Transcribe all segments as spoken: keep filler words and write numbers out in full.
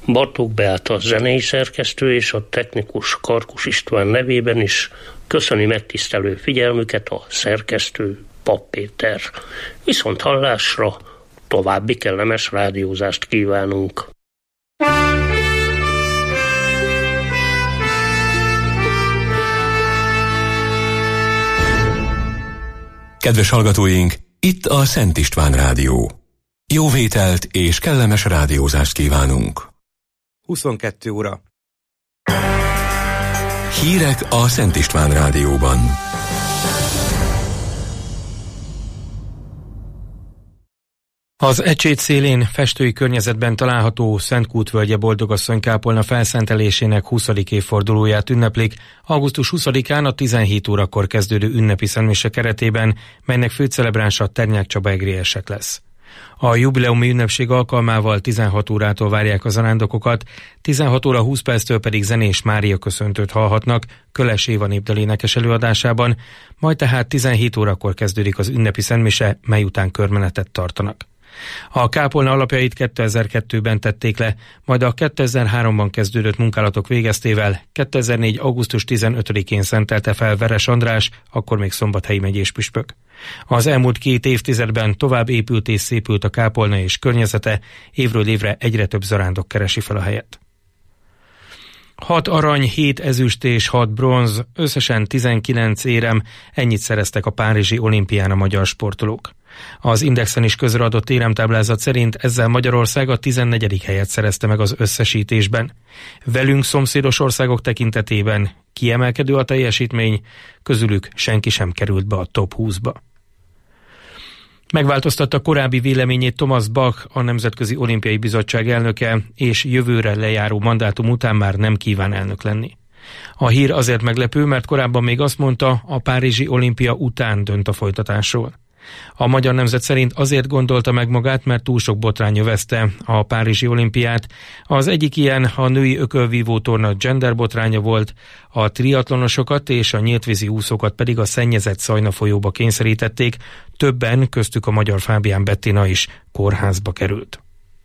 Bartók Beáta zenei szerkesztő és a technikus Karkus István nevében is köszöni megtisztelő figyelmüket a szerkesztő, Papp Péter. Viszont hallásra, további kellemes rádiózást kívánunk. Kedves hallgatóink, itt a Szent István Rádió. Jó vételt és kellemes rádiózást kívánunk. huszonkettő óra. Hírek a Szent István Rádióban. Az Ecsét szélén festői környezetben található Szentkút völgye Boldogasszony kápolna felszentelésének huszadik évfordulóját ünneplik augusztus huszadikán a tizenhét órakor kezdődő ünnepi szentmise keretében, melynek főcelebránsa Ternyák Csaba egriesek lesz. A jubileumi ünnepség alkalmával tizenhat órától várják a zarándokokat, tizenhat óra húsz perctől pedig zenés Mária köszöntőt hallhatnak Köles Éva népdalénekes előadásában, majd tehát tizenhét órakor kezdődik az ünnepi szentmise, mely után körmenetet tartanak. A kápolna alapjait kétezer-kettőben tették le, majd a kétezer-háromban kezdődött munkálatok végeztével kétezer-négy. augusztus tizenötödikén szentelte fel Veres András, akkor még Szombathelyi megyés püspök. Az elmúlt két évtizedben tovább épült és szépült a kápolna és környezete, évről évre egyre több zarándok keresi fel a helyet. Hat arany, hét ezüst és hat bronz, összesen tizenkilenc érem, ennyit szereztek a párizsi olimpián a magyar sportolók. Az Indexen is közreadott éremtáblázat szerint ezzel Magyarország a tizennegyedik helyet szerezte meg az összesítésben. Velünk szomszédos országok tekintetében kiemelkedő a teljesítmény, közülük senki sem került be a top húszba. Megváltoztatta korábbi véleményét Thomas Bach, a Nemzetközi Olimpiai Bizottság elnöke, és jövőre lejáró mandátum után már nem kíván elnök lenni. A hír azért meglepő, mert korábban még azt mondta, a párizsi olimpia után dönt a folytatásról. A magyar nemzet szerint azért gondolta meg magát, mert túl sok botrány övezte a párizsi olimpiát. Az egyik ilyen a női ökölvívó torna gender botránya volt, a triatlonosokat és a nyíltvízi úszókat pedig a szennyezett Szajna folyóba kényszerítették, többen, köztük a magyar Fábián Bettina is kórházba került.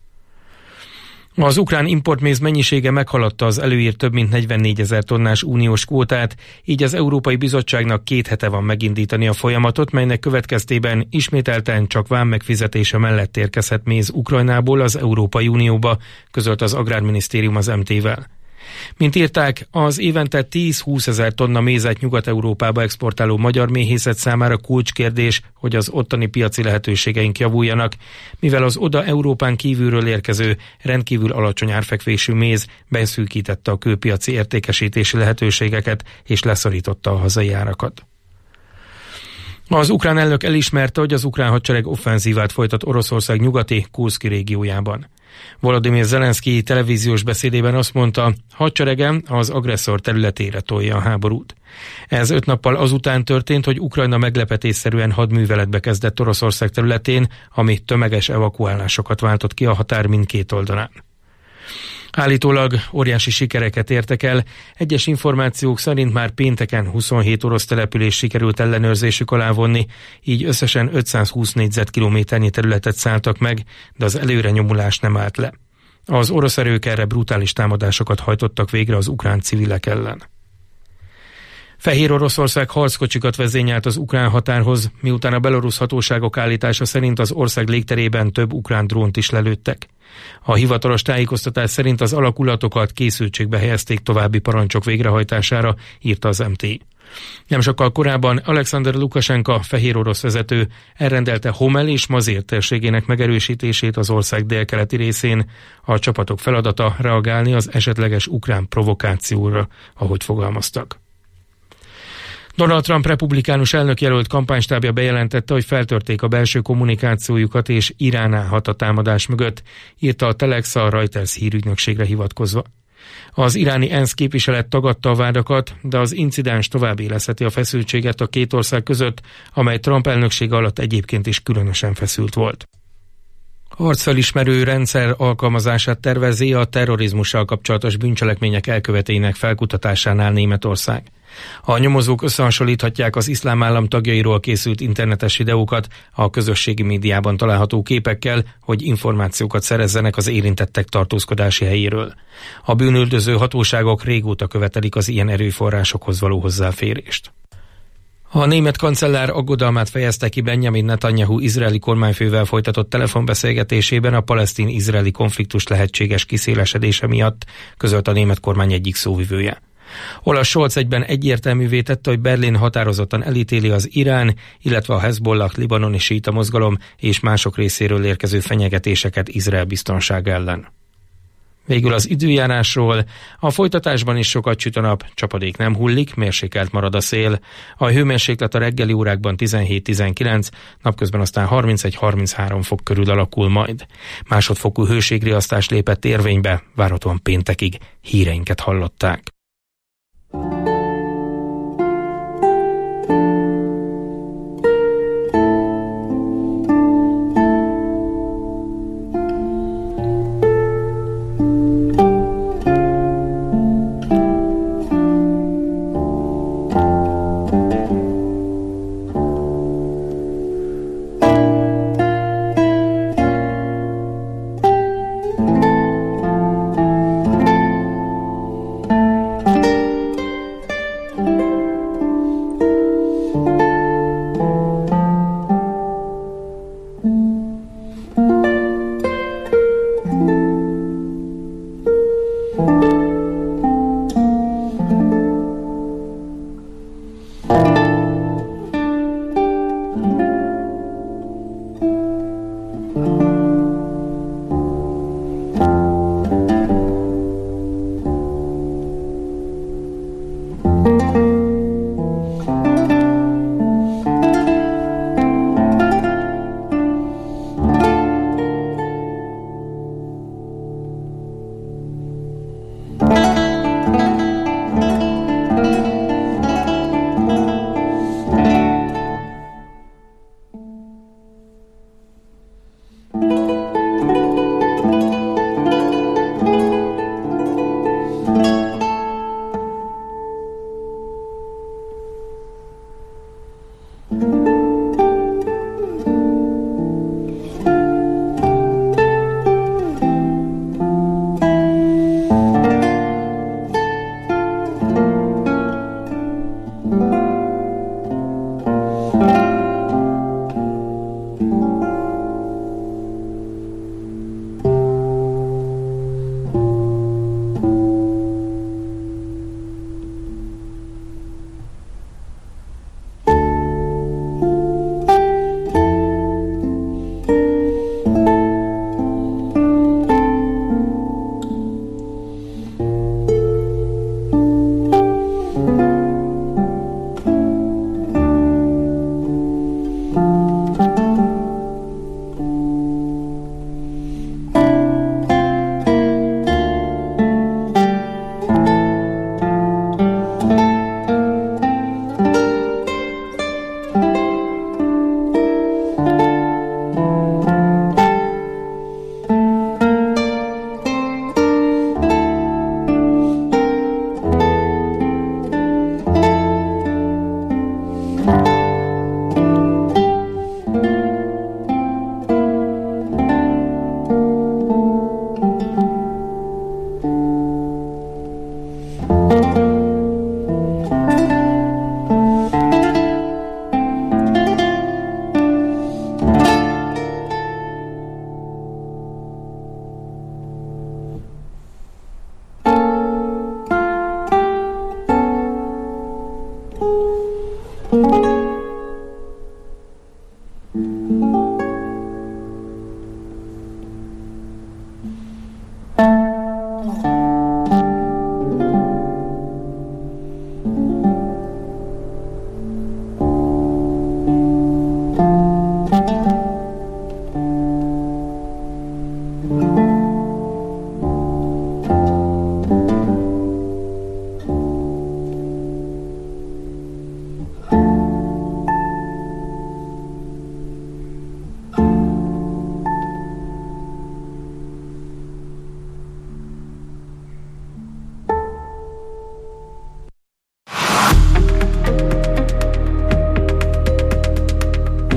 Az ukrán importméz mennyisége meghaladta az előírt több mint negyvennégyezer tonnás uniós kvótát, így az Európai Bizottságnak két hete van megindítani a folyamatot, melynek következtében ismételten csak vám megfizetése mellett érkezhet méz Ukrajnából az Európai Unióba, közölt az Agrárminisztérium az em té-vel. Mint írták, az évente tíz-húsz ezer tonna mézet Nyugat-Európába exportáló magyar méhészet számára kulcskérdés, hogy az ottani piaci lehetőségeink javuljanak, mivel az oda Európán kívülről érkező, rendkívül alacsony árfekvésű méz beszűkítette a kőpiaci értékesítési lehetőségeket és leszorította a hazai árakat. Az ukrán elnök elismerte, hogy az ukrán hadsereg offenzívát folytat Oroszország nyugati Kurszki régiójában. Volodymyr Zelenszky televíziós beszédében azt mondta, hadseregem az agresszor területére tolja a háborút. Ez öt nappal azután történt, hogy Ukrajna meglepetésszerűen hadműveletbe kezdett Oroszország területén, ami tömeges evakuálásokat váltott ki a határ mindkét oldalán. Állítólag óriási sikereket értek el, egyes információk szerint már pénteken huszonhét orosz település sikerült ellenőrzésük alá vonni, így összesen ötszázhúsz négyzetkilométernyi területet szálltak meg, de az előrenyomulás nem állt le. Az orosz erők erre brutális támadásokat hajtottak végre az ukrán civilek ellen. Fehér Oroszország harckocsikat vezényelt az ukrán határhoz, miután a belorusz hatóságok állítása szerint az ország légterében több ukrán drónt is lelőttek. A hivatalos tájékoztatás szerint az alakulatokat készültségbe helyezték további parancsok végrehajtására, írta az em té. Nem sokkal korábban Alexander Lukasenka, fehér orosz vezető elrendelte Homel és Mazér térségének megerősítését az ország délkeleti részén. A csapatok feladata reagálni az esetleges ukrán provokációra, ahogy fogalmaztak. Donald Trump republikánus elnökjelölt kampánystábja bejelentette, hogy feltörték a belső kommunikációjukat és Irán állhat a támadás mögött, írta a Telex a Reuters hírügynökségre hivatkozva. Az iráni ENSZ képviselet tagadta a vádakat, de az incidens tovább éleszheti a feszültséget a két ország között, amely Trump elnöksége alatt egyébként is különösen feszült volt. Arcfelismerő rendszer alkalmazását tervezi a terrorizmussal kapcsolatos bűncselekmények elkövetőinek felkutatásánál Németország. A nyomozók összehasonlíthatják az iszlám állam tagjairól készült internetes videókat a közösségi médiában található képekkel, hogy információkat szerezzenek az érintettek tartózkodási helyéről. A bűnüldöző hatóságok régóta követelik az ilyen erőforrásokhoz való hozzáférést. A német kancellár aggodalmát fejezte ki Benjamin Netanyahu izraeli kormányfővel folytatott telefonbeszélgetésében a palesztin-izraeli konfliktus lehetséges kiszélesedése miatt, közölt a német kormány egyik szóvivője. Olaf Scholz egyben egyértelművé tette, hogy Berlin határozottan elítéli az Irán, illetve a Hezbollah libanoni síita mozgalom és mások részéről érkező fenyegetéseket Izrael biztonsága ellen. Végül az időjárásról. A folytatásban is sokat süt a nap, csapadék nem hullik, mérsékelt marad a szél. A hőmérséklet a reggeli órákban tizenhét-tizenkilenc, napközben aztán harmincegy-harminchárom fok körül alakul majd. Másodfokú hőségriasztás lépett érvénybe, várhatóan péntekig. Híreinket hallották.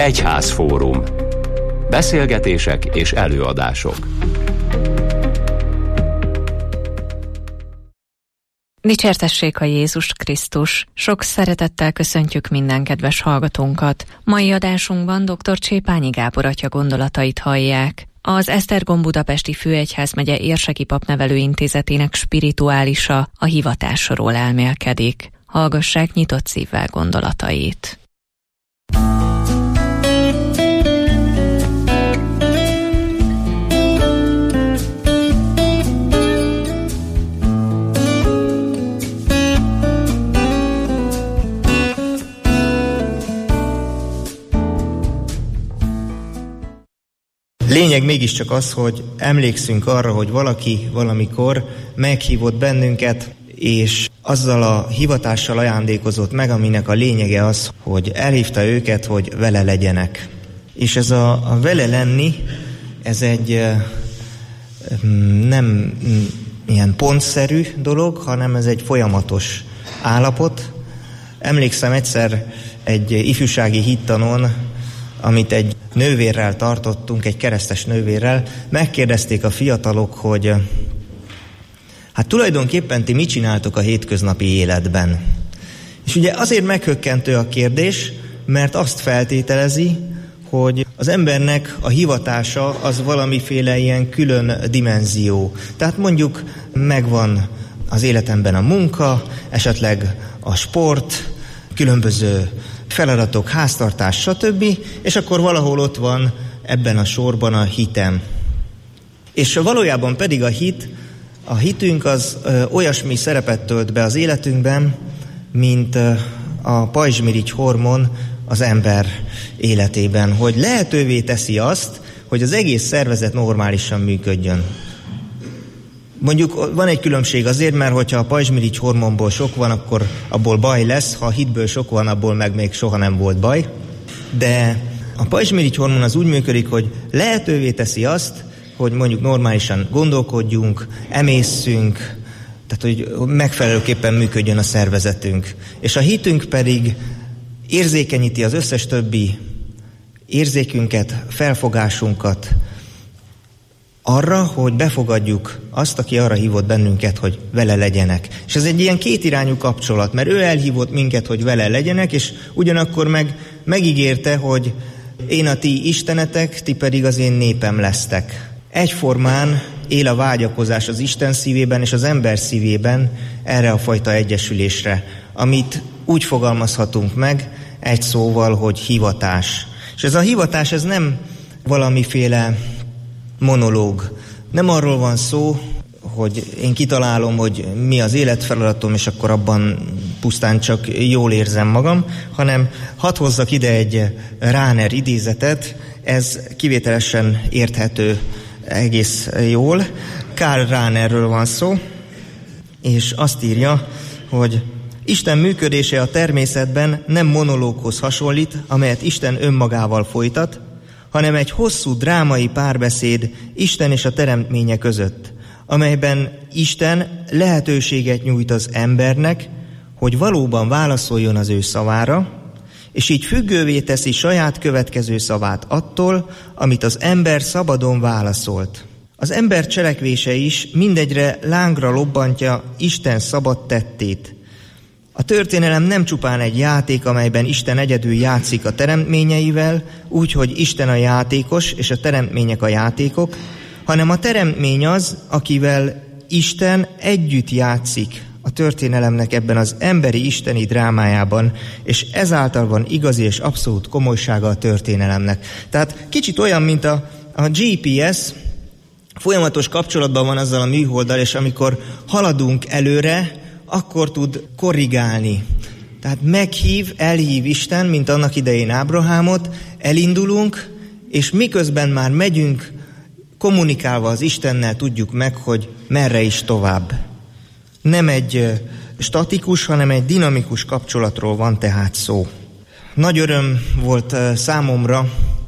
Egyházfórum. Beszélgetések és előadások. Dicsértessék a Jézus Krisztus! Sok szeretettel köszöntjük minden kedves hallgatónkat. Mai adásunkban dr. Csépányi Gábor atya gondolatait hallják. Az Esztergom Budapesti Főegyházmegye Érseki Papnevelő Intézetének spirituálisa a hivatásról elmélkedik. Hallgassák nyitott szívvel gondolatait. Lényeg mégiscsak az, hogy emlékszünk arra, hogy valaki valamikor meghívott bennünket, és azzal a hivatással ajándékozott meg, aminek a lényege az, hogy elhívta őket, hogy vele legyenek. És ez a, a vele lenni, ez egy nem ilyen pontszerű dolog, hanem ez egy folyamatos állapot. Emlékszem egyszer egy ifjúsági hittanon, amit egy nővérrel tartottunk, egy keresztes nővérrel, megkérdezték a fiatalok, hogy hát tulajdonképpen ti mit csináltok a hétköznapi életben? És ugye azért meghökkentő a kérdés, mert azt feltételezi, hogy az embernek a hivatása az valamiféle ilyen külön dimenzió. Tehát mondjuk megvan az életemben a munka, esetleg a sport, különböző feladatok, háztartás, stb. És akkor valahol ott van ebben a sorban a hitem. És valójában pedig a hit, a hitünk az ö, olyasmi szerepet tölt be az életünkben, mint ö, a pajzsmirigy hormon az ember életében, hogy lehetővé teszi azt, hogy az egész szervezet normálisan működjön. Mondjuk van egy különbség azért, mert hogyha a pajzsmirigy hormonból sok van, akkor abból baj lesz, ha a hitből sok van, abból meg még soha nem volt baj. De a pajzsmirigy hormon az úgy működik, hogy lehetővé teszi azt, hogy mondjuk normálisan gondolkodjunk, emészszünk, tehát hogy megfelelőképpen működjön a szervezetünk. És a hitünk pedig érzékenyíti az összes többi érzékünket, felfogásunkat, arra, hogy befogadjuk azt, aki arra hívott bennünket, hogy vele legyenek. És ez egy ilyen kétirányú kapcsolat, mert ő elhívott minket, hogy vele legyenek, és ugyanakkor meg megígérte, hogy én a ti istenetek, ti pedig az én népem lesztek. Egyformán él a vágyakozás az Isten szívében és az ember szívében erre a fajta egyesülésre, amit úgy fogalmazhatunk meg egy szóval, hogy hivatás. És ez a hivatás, ez nem valamiféle monológ. Nem arról van szó, hogy én kitalálom, hogy mi az életfeladatom, és akkor abban pusztán csak jól érzem magam, hanem hadd hozzak ide egy Rahner idézetet, ez kivételesen érthető egész jól. Karl Rahnerről van szó, és azt írja, hogy Isten működése a természetben nem monológhoz hasonlít, amelyet Isten önmagával folytat, hanem egy hosszú drámai párbeszéd Isten és a teremtménye között, amelyben Isten lehetőséget nyújt az embernek, hogy valóban válaszoljon az ő szavára, és így függővé teszi saját következő szavát attól, amit az ember szabadon válaszolt. Az ember cselekvése is mindegyre lángra lobbantja Isten szabad tettét. A történelem nem csupán egy játék, amelyben Isten egyedül játszik a teremtményeivel, úgy, hogy Isten a játékos és a teremtmények a játékok, hanem a teremtmény az, akivel Isten együtt játszik a történelemnek ebben az emberi isteni drámájában, és ezáltal van igazi és abszolút komolysága a történelemnek. Tehát kicsit olyan, mint a, a gé pé es, folyamatos kapcsolatban van azzal a műholddal, és amikor haladunk előre, akkor tud korrigálni. Tehát meghív, elhív Isten, mint annak idején Ábrahámot, elindulunk, és miközben már megyünk, kommunikálva az Istennel tudjuk meg, hogy merre is tovább. Nem egy statikus, hanem egy dinamikus kapcsolatról van tehát szó. Nagy öröm volt számomra,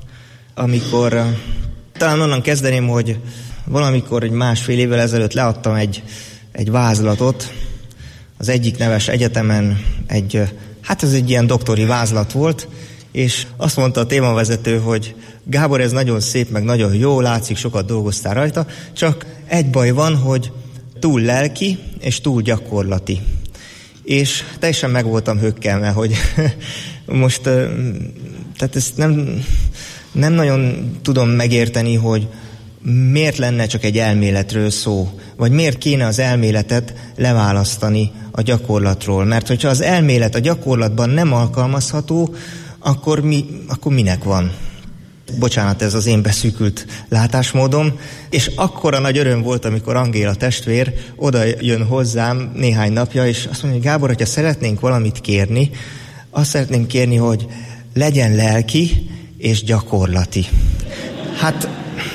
amikor, talán onnan kezdeném, hogy valamikor egy másfél évvel ezelőtt leadtam egy, egy vázlatot, az egyik neves egyetemen egy, hát ez egy ilyen doktori vázlat volt, és azt mondta a témavezető, hogy Gábor, ez nagyon szép, meg nagyon jó, látszik, sokat dolgoztál rajta, csak egy baj van, hogy túl lelki és túl gyakorlati. És teljesen meg voltam hökkelve, hogy most, tehát ezt nem, nem nagyon tudom megérteni, hogy miért lenne csak egy elméletről szó, vagy miért kéne az elméletet leválasztani a gyakorlatról. Mert hogyha az elmélet a gyakorlatban nem alkalmazható, akkor, mi, akkor minek van? Bocsánat, ez az én beszűkült látásmódom, és akkora nagy öröm volt, amikor Angéla testvér oda jön hozzám néhány napja, és azt mondja, hogy Gábor, hogyha szeretnénk valamit kérni, azt szeretnénk kérni, hogy legyen lelki és gyakorlati. Hát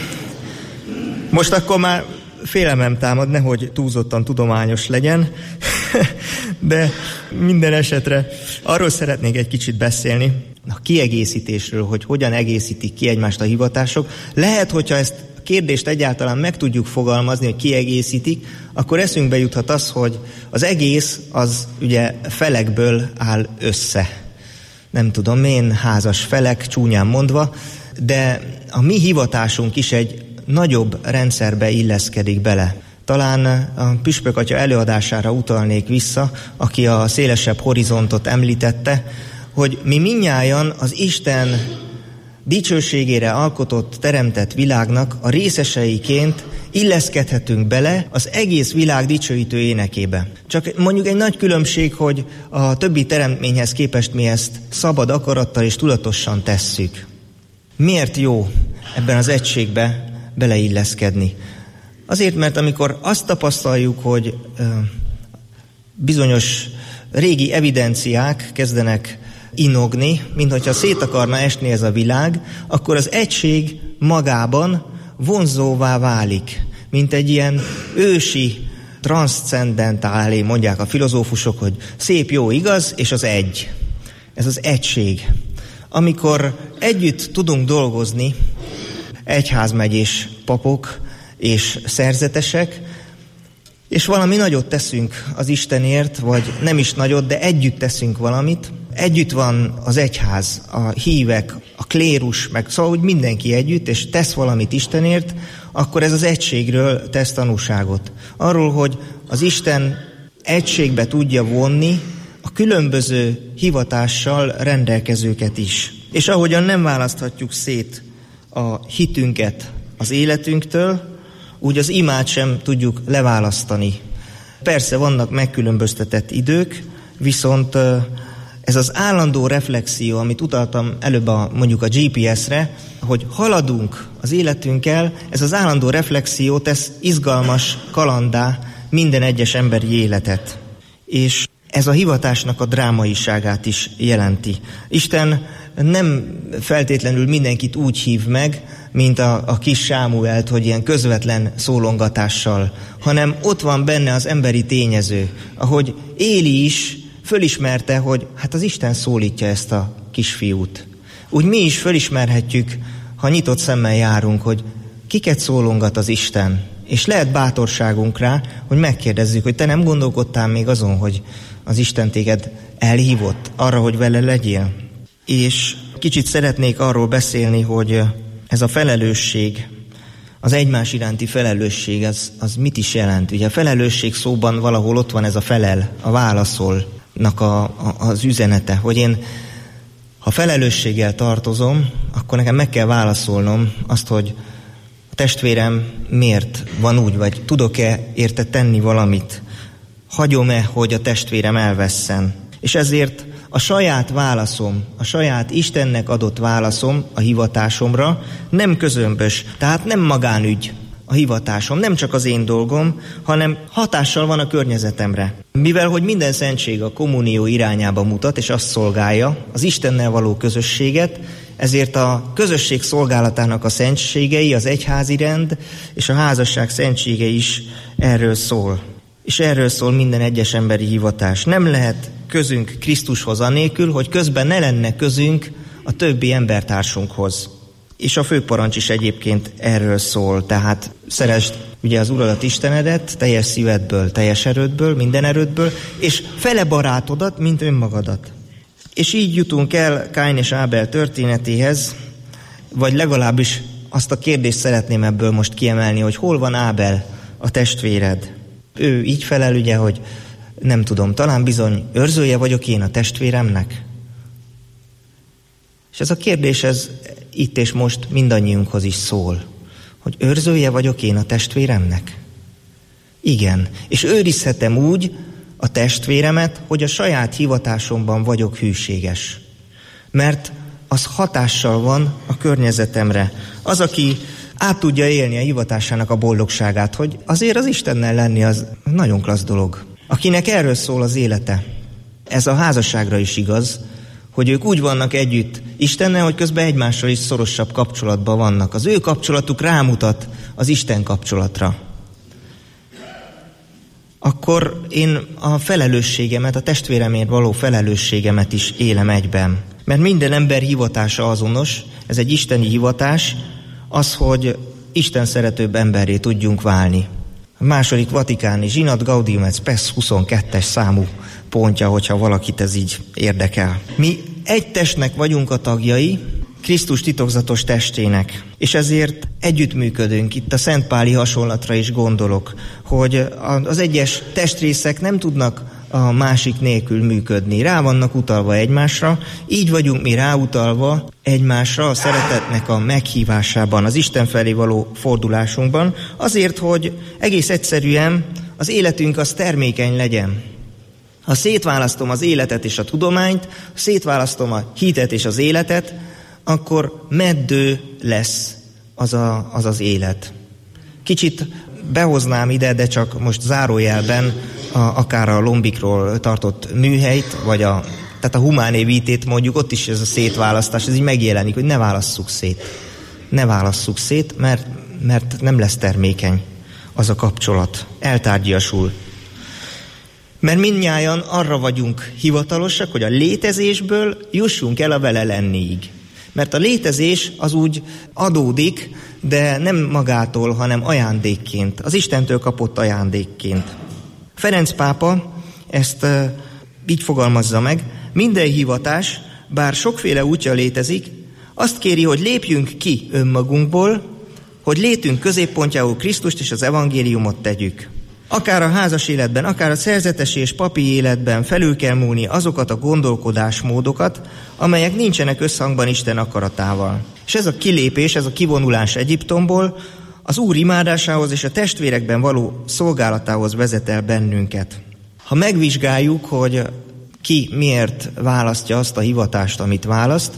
most akkor már félelmem támad, nehogy túlzottan tudományos legyen, de minden esetre arról szeretnék egy kicsit beszélni, a kiegészítésről, hogy hogyan egészítik ki egymást a hivatások. Lehet, hogyha ezt a kérdést egyáltalán meg tudjuk fogalmazni, hogy kiegészítik, akkor eszünkbe juthat az, hogy az egész az ugye felekből áll össze. Nem tudom én, házas felek, csúnyán mondva, de a mi hivatásunk is egy nagyobb rendszerbe illeszkedik bele. Talán a püspök atya előadására utalnék vissza, aki a szélesebb horizontot említette, hogy mi mindnyájan az Isten dicsőségére alkotott, teremtett világnak a részeseiként illeszkedhetünk bele az egész világ dicsőítő énekébe. Csak mondjuk egy nagy különbség, hogy a többi teremtményhez képest mi ezt szabad akarattal és tudatosan tesszük. Miért jó ebben az egységbe beleilleszkedni? Azért, mert amikor azt tapasztaljuk, hogy ö, bizonyos régi evidenciák kezdenek inogni, minthogyha szét akarna esni ez a világ, akkor az egység magában vonzóvá válik, mint egy ilyen ősi, transzcendentálé, mondják a filozófusok, hogy szép, jó, igaz, és az egy. Ez az egység. Amikor együtt tudunk dolgozni, egyházmegyés papok és szerzetesek, és valami nagyot teszünk az Istenért, vagy nem is nagyot, de együtt teszünk valamit. Együtt van az egyház, a hívek, a klérus, meg szóval úgy mindenki együtt, és tesz valamit Istenért, akkor ez az egységről tesz tanúságot. Arról, hogy az Isten egységbe tudja vonni a különböző hivatással rendelkezőket is. És ahogyan nem választhatjuk szét a hitünket az életünktől, úgy az imát sem tudjuk leválasztani. Persze vannak megkülönböztetett idők, viszont ez az állandó reflexió, amit utaltam előbb a, mondjuk a gé pé es-re, hogy haladunk az életünkkel, ez az állandó reflexió tesz izgalmas kalanddá minden egyes emberi életet. És ez a hivatásnak a drámaiságát is jelenti. Isten nem feltétlenül mindenkit úgy hív meg, mint a, a kis Sámuelt, hogy ilyen közvetlen szólongatással, hanem ott van benne az emberi tényező, ahogy Éli is fölismerte, hogy hát az Isten szólítja ezt a kisfiút. Úgy mi is fölismerhetjük, ha nyitott szemmel járunk, hogy kiket szólongat az Isten, és lehet bátorságunk rá, hogy megkérdezzük, hogy te nem gondolkodtál még azon, hogy az Isten téged elhívott arra, hogy vele legyél. És kicsit szeretnék arról beszélni, hogy ez a felelősség, az egymás iránti felelősség, az, az mit is jelent? Ugye a felelősség szóban valahol ott van ez a felel, a válaszolnak a, a, az üzenete, hogy én, ha felelősséggel tartozom, akkor nekem meg kell válaszolnom azt, hogy a testvérem miért van úgy, vagy tudok-e érte tenni valamit, hagyom-e, hogy a testvérem elvesszen. És ezért a saját válaszom, a saját Istennek adott válaszom a hivatásomra nem közömbös, tehát nem magánügy a hivatásom, nem csak az én dolgom, hanem hatással van a környezetemre. Mivel, hogy minden szentség a kommunió irányába mutat, és azt szolgálja, az Istennel való közösséget, ezért a közösség szolgálatának a szentségei, az egyházi rend és a házasság szentsége is erről szól. És erről szól minden egyes emberi hivatás. Nem lehet közünk Krisztushoz anélkül, hogy közben ne lenne közünk a többi embertársunkhoz. És a főparancs is egyébként erről szól. Tehát szeresd ugye az Uradat Istenedet teljes szívedből, teljes erődből, minden erődből, és fele barátodat, mint önmagadat. És így jutunk el Káin és Ábel történetéhez, vagy legalábbis azt a kérdést szeretném ebből most kiemelni, hogy hol van Ábel, a testvéred. Ő így felel ugye, hogy nem tudom, talán bizony őrzője vagyok én a testvéremnek. És ez a kérdés, ez itt és most mindannyiunkhoz is szól, hogy őrzője vagyok én a testvéremnek? Igen, és őrizhetem úgy a testvéremet, hogy a saját hivatásomban vagyok hűséges. Mert az hatással van a környezetemre. Az, aki át tudja élni a hivatásának a boldogságát, hogy azért az Istennel lenni az nagyon klassz dolog. Akinek erről szól az élete. Ez a házasságra is igaz, hogy ők úgy vannak együtt Istennel, hogy közben egymással is szorosabb kapcsolatban vannak. Az ő kapcsolatuk rámutat az Isten kapcsolatra. Akkor én a felelősségemet, a testvéremért való felelősségemet is élem egyben. Mert minden ember hivatása azonos, ez egy isteni hivatás, az, hogy Isten szeretőbb emberré tudjunk válni. A második vatikáni zsinat Gaudium et Spes huszonkettes számú pontja, hogyha valakit ez így érdekel. Mi egy testnek vagyunk a tagjai, Krisztus titokzatos testének, és ezért együttműködünk. Itt a szentpáli hasonlatra is gondolok, hogy az egyes testrészek nem tudnak a másik nélkül működni. Rá vannak utalva egymásra, így vagyunk mi ráutalva egymásra a szeretetnek a meghívásában, az Isten felé való fordulásunkban, azért, hogy egész egyszerűen az életünk az termékeny legyen. Ha szétválasztom az életet és a tudományt, ha szétválasztom a hitet és az életet, akkor meddő lesz az, a, az az élet. Kicsit behoznám ide, de csak most zárójelben a, akár a Lombikról tartott műhelyt, vagy a, tehát a Humáné Vitét mondjuk, ott is ez a szétválasztás, ez így megjelenik, hogy ne válasszuk szét. Ne válasszuk szét, mert, mert nem lesz termékeny az a kapcsolat. Eltárgyasul. Mert mindnyájan arra vagyunk hivatalosak, hogy a létezésből jussunk el a vele lenniig. Mert a létezés az úgy adódik, de nem magától, hanem ajándékként. Az Istentől kapott ajándékként. Ferenc pápa ezt uh, így fogalmazza meg, minden hivatás, bár sokféle útja létezik, azt kéri, hogy lépjünk ki önmagunkból, hogy létünk középpontjául Krisztust és az evangéliumot tegyük. Akár a házas életben, akár a szerzetesi és papi életben felül kell múlni azokat a gondolkodásmódokat, amelyek nincsenek összhangban Isten akaratával. És ez a kilépés, ez a kivonulás Egyiptomból az Úr imádásához és a testvérekben való szolgálatához vezet el bennünket. Ha megvizsgáljuk, hogy ki miért választja azt a hivatást, amit választ,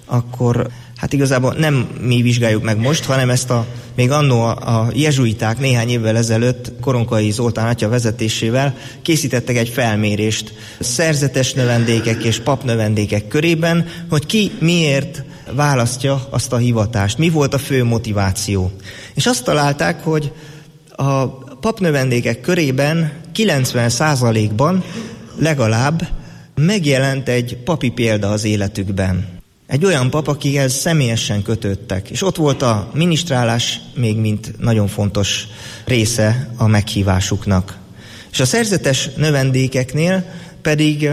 akkor hát igazából nem mi vizsgáljuk meg most, hanem ezt a még annó a, a jezsuiták néhány évvel ezelőtt Koronkai Zoltán atya vezetésével készítettek egy felmérést szerzetes növendékek és papnövendékek körében, hogy ki miért választja azt a hivatást, mi volt a fő motiváció. És azt találták, hogy a papnövendékek körében kilencven százalékban legalább megjelent egy papi példa az életükben. Egy olyan pap, akihez személyesen kötődtek, és ott volt a minisztrálás még mint nagyon fontos része a meghívásuknak. És a szerzetes növendékeknél pedig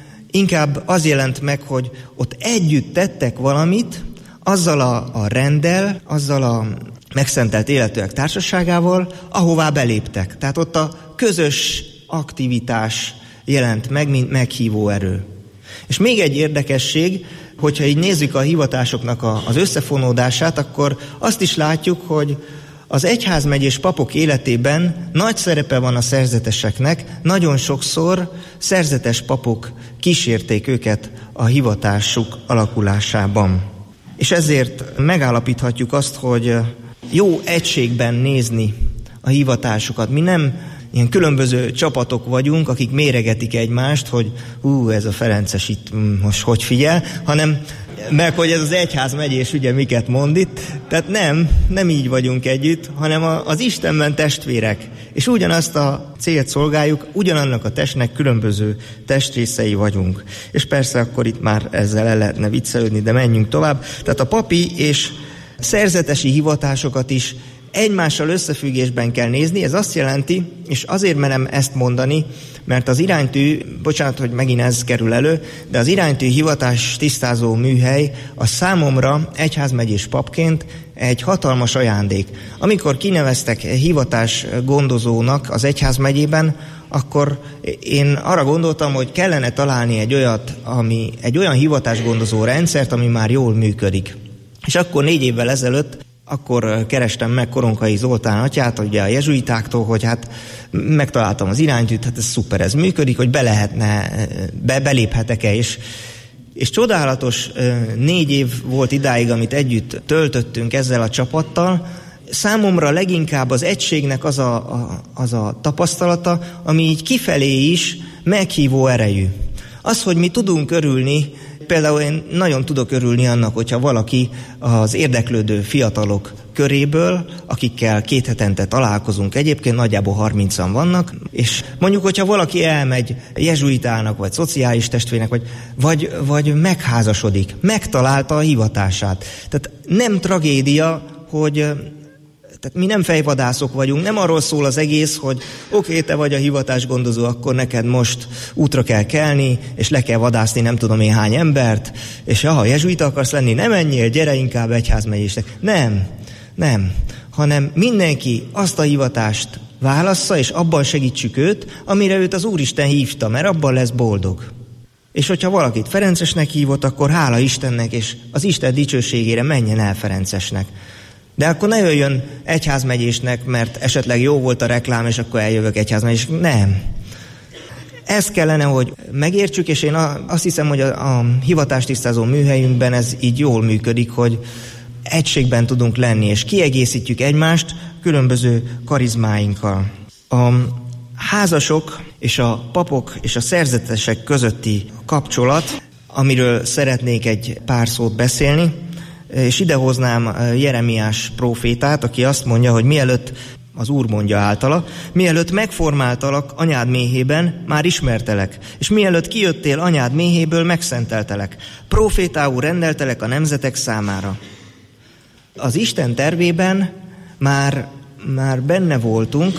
inkább az jelent meg, hogy ott együtt tettek valamit, azzal a, a renddel, azzal a megszentelt életűek társaságával, ahová beléptek. Tehát ott a közös aktivitás jelent meg, mint meghívó erő. És még egy érdekesség, hogyha így nézzük a hivatásoknak a, az összefonódását, akkor azt is látjuk, hogy az egyházmegyés papok életében nagy szerepe van a szerzeteseknek, nagyon sokszor szerzetes papok kísérték őket a hivatásuk alakulásában. És ezért megállapíthatjuk azt, hogy jó egységben nézni a hivatásukat. Mi nem ilyen különböző csapatok vagyunk, akik méregetik egymást, hogy hú, ez a Ferences itt most hogy figyel, hanem meg hogy ez az egyházmegyés ugye miket mond itt. Tehát nem, nem így vagyunk együtt, hanem az Istenben testvérek. És ugyanazt a célt szolgáljuk, ugyanannak a testnek különböző testrészei vagyunk. És persze akkor itt már ezzel el lehetne viccelődni, de menjünk tovább. Tehát a papi és szerzetesi hivatásokat is egymással összefüggésben kell nézni. Ez azt jelenti, és azért merem ezt mondani, mert az iránytű, bocsánat, hogy megint ez kerül elő, de az iránytű hivatás tisztázó műhely a számomra egyházmegyés papként egy hatalmas ajándék. Amikor kineveztek hivatás gondozónak az egyházmegyében, akkor én arra gondoltam, hogy kellene találni egy olyat, ami, egy olyan hivatásgondozó rendszert, ami már jól működik. És akkor négy évvel ezelőtt akkor kerestem meg Koronkai Zoltán atyát, ugye a jezsuitáktól, hogy hát megtaláltam az iránytűt, hát ez szuper, ez működik, hogy be lehetne, be, beléphetek-e, és, és csodálatos négy év volt idáig, amit együtt töltöttünk ezzel a csapattal. Számomra leginkább az egységnek az a, a, az a tapasztalata, ami így kifelé is meghívó erejű. Az, hogy mi tudunk örülni, például én nagyon tudok örülni annak, hogyha valaki az érdeklődő fiatalok köréből, akikkel két hetente találkozunk, egyébként nagyjából harmincan vannak, és mondjuk, hogyha valaki elmegy jezsuitának, vagy szociális testvérnek, vagy, vagy, vagy megházasodik, megtalálta a hivatását. Tehát nem tragédia, hogy... Tehát mi nem fejvadászok vagyunk, nem arról szól az egész, hogy oké, okay, te vagy a hivatásgondozó, akkor neked most útra kell kelni, és le kell vadászni nem tudom én hány embert, és ha jezsuita akarsz lenni, nem menjél, gyere inkább egyházmegyésnek. Nem, nem, hanem mindenki azt a hivatást válassza, és abban segítsük őt, amire őt az Úristen hívta, mert abban lesz boldog. És hogyha valakit Ferencesnek hívott, akkor hála Istennek, és az Isten dicsőségére menjen el Ferencesnek. De akkor ne jöjjön egyházmegyésnek, mert esetleg jó volt a reklám, és akkor eljövök egyházmegyésnek. Nem. Ezt kellene, hogy megértsük, és én azt hiszem, hogy a, a hivatástisztázó műhelyünkben ez így jól működik, hogy egységben tudunk lenni, és kiegészítjük egymást különböző karizmáinkkal. A házasok és a papok és a szerzetesek közötti kapcsolat, amiről szeretnék egy pár szót beszélni, és idehoznám Jeremiás prófétát, aki azt mondja, hogy mielőtt, az Úr mondja általa, mielőtt megformáltalak anyád méhében, már ismertelek, és mielőtt kijöttél anyád méhéből, megszenteltelek. Prófétául rendeltelek a nemzetek számára. Az Isten tervében már, már benne voltunk,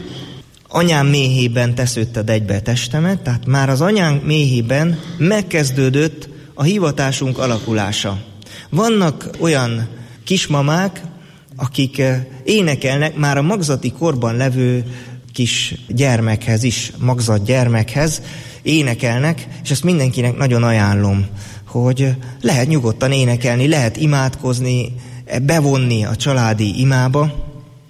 anyám méhében tesződted egybe testemet, tehát már az anyánk méhében megkezdődött a hivatásunk alakulása. Vannak olyan kismamák, akik énekelnek már a magzati korban levő kis gyermekhez is, magzat gyermekhez énekelnek, és ezt mindenkinek nagyon ajánlom, hogy lehet nyugodtan énekelni, lehet imádkozni, bevonni a családi imába,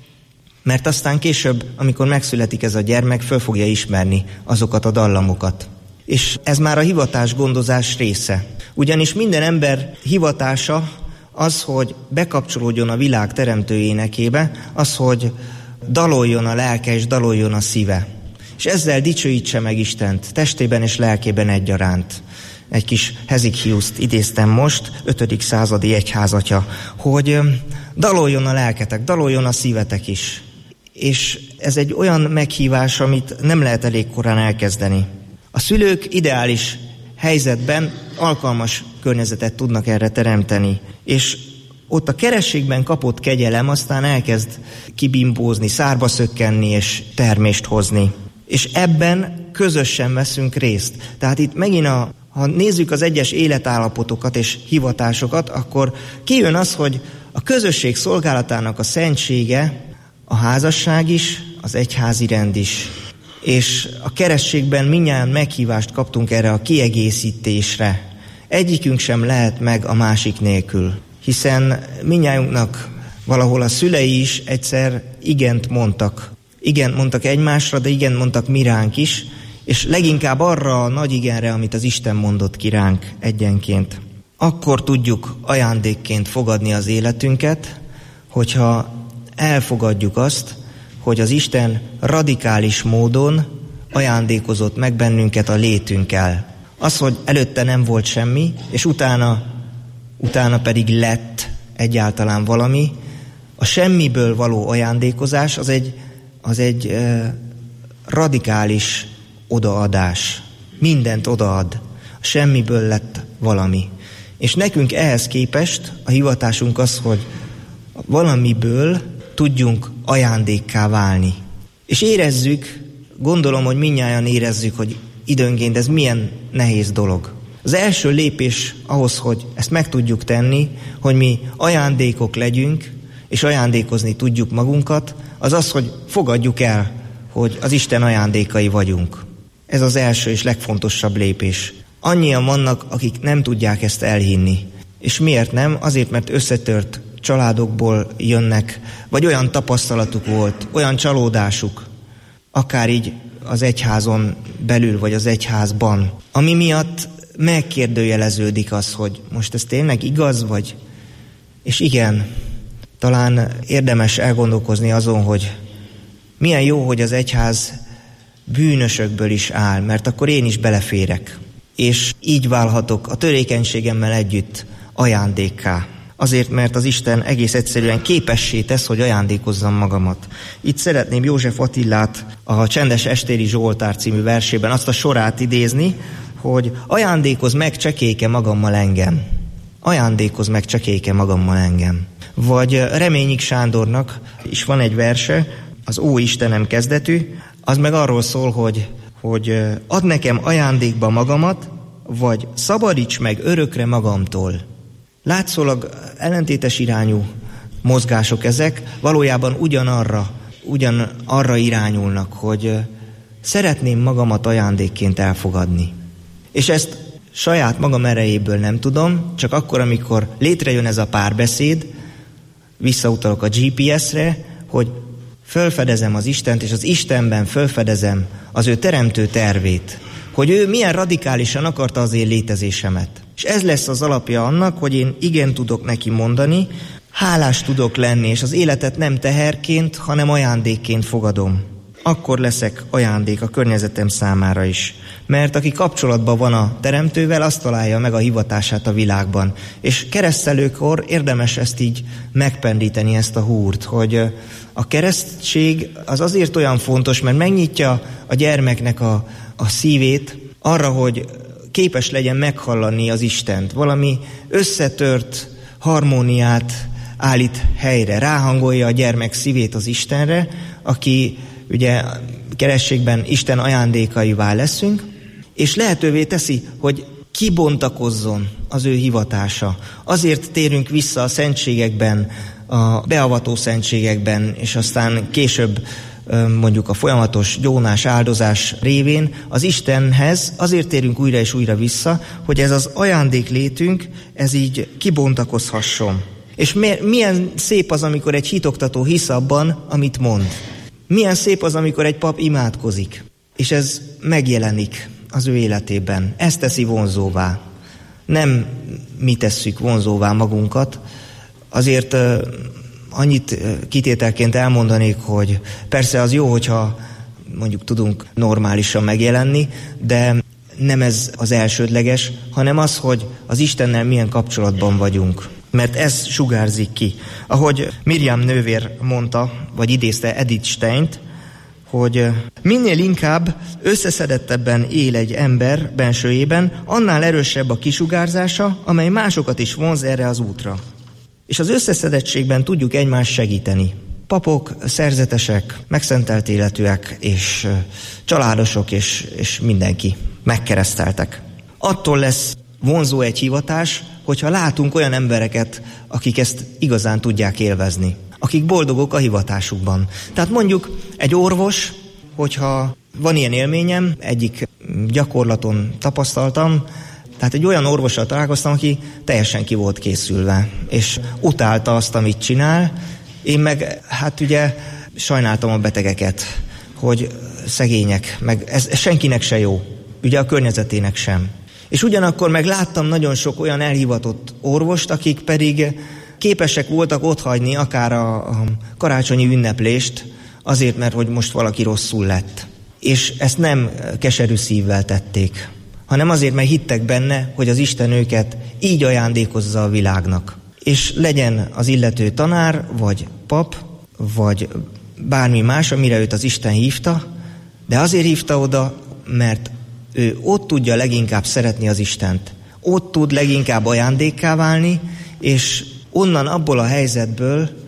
mert aztán később, amikor megszületik ez a gyermek, föl fogja ismerni azokat a dallamokat. És ez már a hivatás gondozás része. Ugyanis minden ember hivatása az, hogy bekapcsolódjon a világ teremtő énekébe, az, hogy daloljon a lelke és daloljon a szíve. És ezzel dicsőítse meg Istent, testében és lelkében egyaránt. Egy kis Hezikiuszt idéztem most, ötödik századi egyházatja, hogy daloljon a lelketek, daloljon a szívetek is. És ez egy olyan meghívás, amit nem lehet elég korán elkezdeni. A szülők ideális helyzetben alkalmas környezetet tudnak erre teremteni, és ott a kerességben kapott kegyelem aztán elkezd kibimbózni, szárba szökkenni és termést hozni. És ebben közösen veszünk részt. Tehát itt megint, a, ha nézzük az egyes életállapotokat és hivatásokat, akkor kijön az, hogy a közösség szolgálatának a szentsége, a házasság is, az egyházi rend is. És a kerességben mindnyájan meghívást kaptunk erre a kiegészítésre. Egyikünk sem lehet meg a másik nélkül, hiszen mindnyájunknak valahol a szülei is egyszer igent mondtak. Igent mondtak egymásra, de igent mondtak mi ránk is, és leginkább arra a nagy igenre, amit az Isten mondott ki ránk egyenként. Akkor tudjuk ajándékként fogadni az életünket, hogyha elfogadjuk azt, hogy az Isten radikális módon ajándékozott meg bennünket a létünkkel. Az, hogy előtte nem volt semmi, és utána, utána pedig lett egyáltalán valami, a semmiből való ajándékozás az egy, az egy eh, radikális odaadás. Mindent odaad. A semmiből lett valami. És nekünk ehhez képest a hivatásunk az, hogy valamiből tudjunk ajándékká válni. És érezzük, gondolom, hogy mindnyájan érezzük, hogy időnként ez milyen nehéz dolog. Az első lépés ahhoz, hogy ezt meg tudjuk tenni, hogy mi ajándékok legyünk, és ajándékozni tudjuk magunkat, az az, hogy fogadjuk el, hogy az Isten ajándékai vagyunk. Ez az első és legfontosabb lépés. Annyian vannak, akik nem tudják ezt elhinni. És miért nem? Azért, mert összetört családokból jönnek, vagy olyan tapasztalatuk volt, olyan csalódásuk, akár így az egyházon belül, vagy az egyházban, ami miatt megkérdőjeleződik az, hogy most ez tényleg igaz, vagy... És igen, talán érdemes elgondolkozni azon, hogy milyen jó, hogy az egyház bűnösökből is áll, mert akkor én is beleférek. És így válhatok a törékenységemmel együtt ajándékká. Azért, mert az Isten egész egyszerűen képessé tesz, hogy ajándékozzam magamat. Itt szeretném József Attilát a Csendes Estéri Zsoltár című versében azt a sorát idézni, hogy ajándékozz meg csekélyke magammal engem. Ajándékozz meg csekélyke magammal engem. Vagy Reményik Sándornak is van egy verse, az Ó Istenem kezdetű, az meg arról szól, hogy, hogy add nekem ajándékba magamat, vagy szabadíts meg örökre magamtól. Látszólag ellentétes irányú mozgások ezek, valójában ugyanarra, ugyanarra irányulnak, hogy szeretném magamat ajándékként elfogadni. És ezt saját magam erejéből nem tudom, csak akkor, amikor létrejön ez a párbeszéd, visszautalok a gé pé es-re, hogy fölfedezem az Istent, és az Istenben fölfedezem az ő teremtő tervét, hogy ő milyen radikálisan akarta az én létezésemet. És ez lesz az alapja annak, hogy én igen tudok neki mondani, hálás tudok lenni, és az életet nem teherként, hanem ajándékként fogadom. Akkor leszek ajándék a környezetem számára is. Mert aki kapcsolatban van a teremtővel, azt találja meg a hivatását a világban. És keresztelőkor érdemes ezt így megpendíteni, ezt a húrt, hogy a keresztség az azért olyan fontos, mert megnyitja a gyermeknek a, a szívét arra, hogy képes legyen meghallani az Istent. Valami összetört harmóniát állít helyre, ráhangolja a gyermek szívét az Istenre, aki ugye kerességben Isten ajándékaivá leszünk, és lehetővé teszi, hogy kibontakozzon az ő hivatása. Azért térünk vissza a szentségekben, a beavató szentségekben, és aztán később mondjuk a folyamatos gyónás, áldozás révén az Istenhez azért térünk újra és újra vissza, hogy ez az ajándéklétünk, ez így kibontakozhasson. És milyen szép az, amikor egy hitoktató hisz abban, amit mond. Milyen szép az, amikor egy pap imádkozik, és ez megjelenik az ő életében. Ez teszi vonzóvá. Nem mi tesszük vonzóvá magunkat. Azért uh, annyit uh, kitételként elmondanék, hogy persze az jó, hogyha mondjuk tudunk normálisan megjelenni, de nem ez az elsődleges, hanem az, hogy az Istennel milyen kapcsolatban vagyunk. Mert ez sugárzik ki. Ahogy Miriam nővér mondta, vagy idézte Edith Steint, hogy minél inkább összeszedettebben él egy ember bensőjében, annál erősebb a kisugárzása, amely másokat is vonz erre az útra. És az összeszedettségben tudjuk egymást segíteni. Papok, szerzetesek, megszentelt életűek, és családosok, és, és mindenki megkereszteltek. Attól lesz vonzó egy hivatás, hogyha látunk olyan embereket, akik ezt igazán tudják élvezni, akik boldogok a hivatásukban. Tehát mondjuk egy orvos, hogyha van ilyen élményem, egyik gyakorlaton tapasztaltam, tehát egy olyan orvossal találkoztam, aki teljesen ki volt készülve, és utálta azt, amit csinál. Én meg, hát ugye sajnáltam a betegeket, hogy szegények, meg ez, ez senkinek se jó, ugye a környezetének sem. És ugyanakkor meg láttam nagyon sok olyan elhivatott orvost, akik pedig képesek voltak otthagyni akár a, a karácsonyi ünneplést, azért, mert hogy most valaki rosszul lett. És ezt nem keserű szívvel tették, hanem azért, mert hittek benne, hogy az Isten őket így ajándékozza a világnak. És legyen az illető tanár, vagy pap, vagy bármi más, amire őt az Isten hívta, de azért hívta oda, mert ő ott tudja leginkább szeretni az Istent. Ott tud leginkább ajándékká válni, és onnan, abból a helyzetből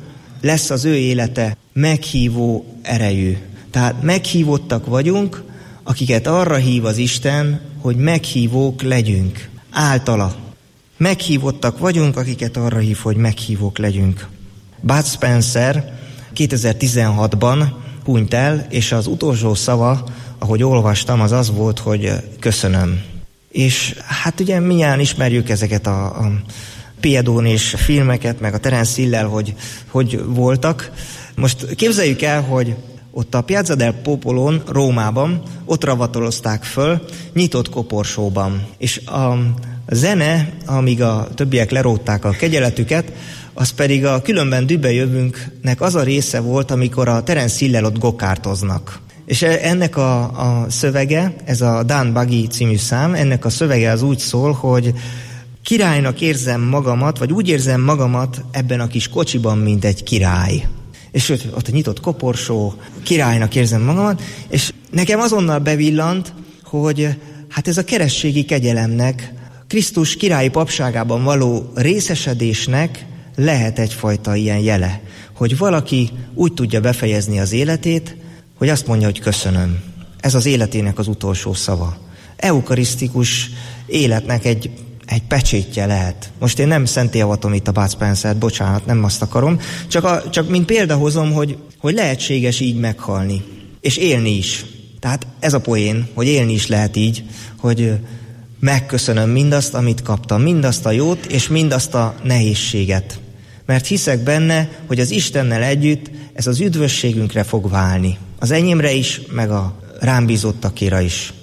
lesz az ő élete meghívó erejű. Tehát meghívottak vagyunk, akiket arra hív az Isten, hogy meghívók legyünk. Általa. Meghívottak vagyunk, akiket arra hív, hogy meghívók legyünk. Bud Spencer kétezer-tizenhatban hunyt el, és az utolsó szava, ahogy olvastam, az az volt, hogy köszönöm. És hát ugye mindjárt ismerjük ezeket a, a Piedón-és filmeket, meg a Terence Hill-lel, hogy, hogy voltak. Most képzeljük el, hogy ott a Piazza del Popolón, Rómában, ott ravatolozták föl, nyitott koporsóban. És a zene, amíg a többiek lerótták a kegyeletüket, az pedig a Különben dühbe jövünknek az a része volt, amikor a Terence Hill-lel ott gokártoznak. És ennek a, a szövege, ez a Dan Buggy című szám, ennek a szövege az úgy szól, hogy királynak érzem magamat, vagy úgy érzem magamat ebben a kis kocsiban, mint egy király. És ott a nyitott koporsó, királynak érzem magamat, és nekem azonnal bevillant, hogy hát ez a keresztségi kegyelemnek, Krisztus királyi papságában való részesedésnek lehet egyfajta ilyen jele, hogy valaki úgy tudja befejezni az életét, hogy azt mondja, hogy köszönöm. Ez az életének az utolsó szava. Eukarisztikus életnek egy, egy pecsétje lehet. Most én nem szentélyavatom itt a Bud Spencert, bocsánat, nem azt akarom, csak, a, csak mint példa hozom, hogy, hogy lehetséges így meghalni, és élni is. Tehát ez a poén, hogy élni is lehet így, hogy megköszönöm mindazt, amit kaptam, mindazt a jót, és mindazt a nehézséget. Mert hiszek benne, hogy az Istennel együtt ez az üdvösségünkre fog válni. Az enyémre is, meg a rám bízottakira is.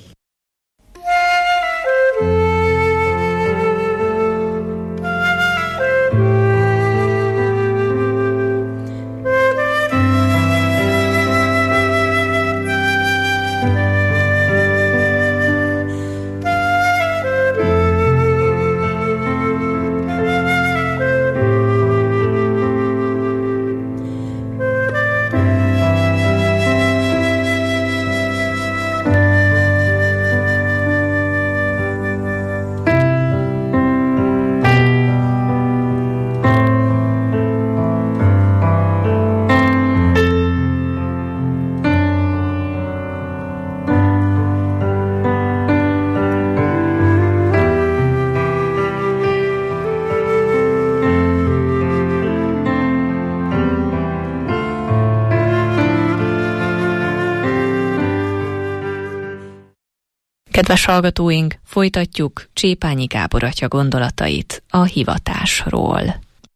Kedves hallgatóink, folytatjuk Csépányi Gábor atya gondolatait a hivatásról.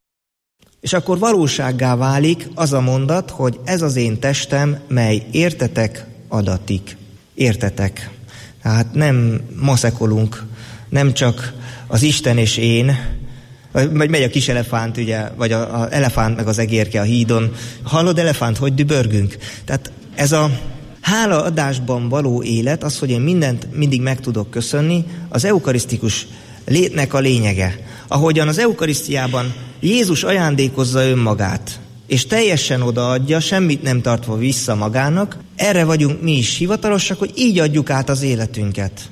És akkor valósággá válik az a mondat, hogy ez az én testem, mely értetek adatik. Értetek. Tehát nem maszekolunk, nem csak az Isten és én, vagy megy a kis elefánt, ugye, vagy az elefánt meg az egérke a hídon. Hallod, elefánt, hogy dübörgünk? Tehát ez a hálaadásban való élet, az, hogy én mindent mindig meg tudok köszönni, az eukarisztikus létnek a lényege. Ahogyan az eukarisztiában Jézus ajándékozza önmagát, és teljesen odaadja, semmit nem tartva vissza magának, erre vagyunk mi is hivatalosak, hogy így adjuk át az életünket.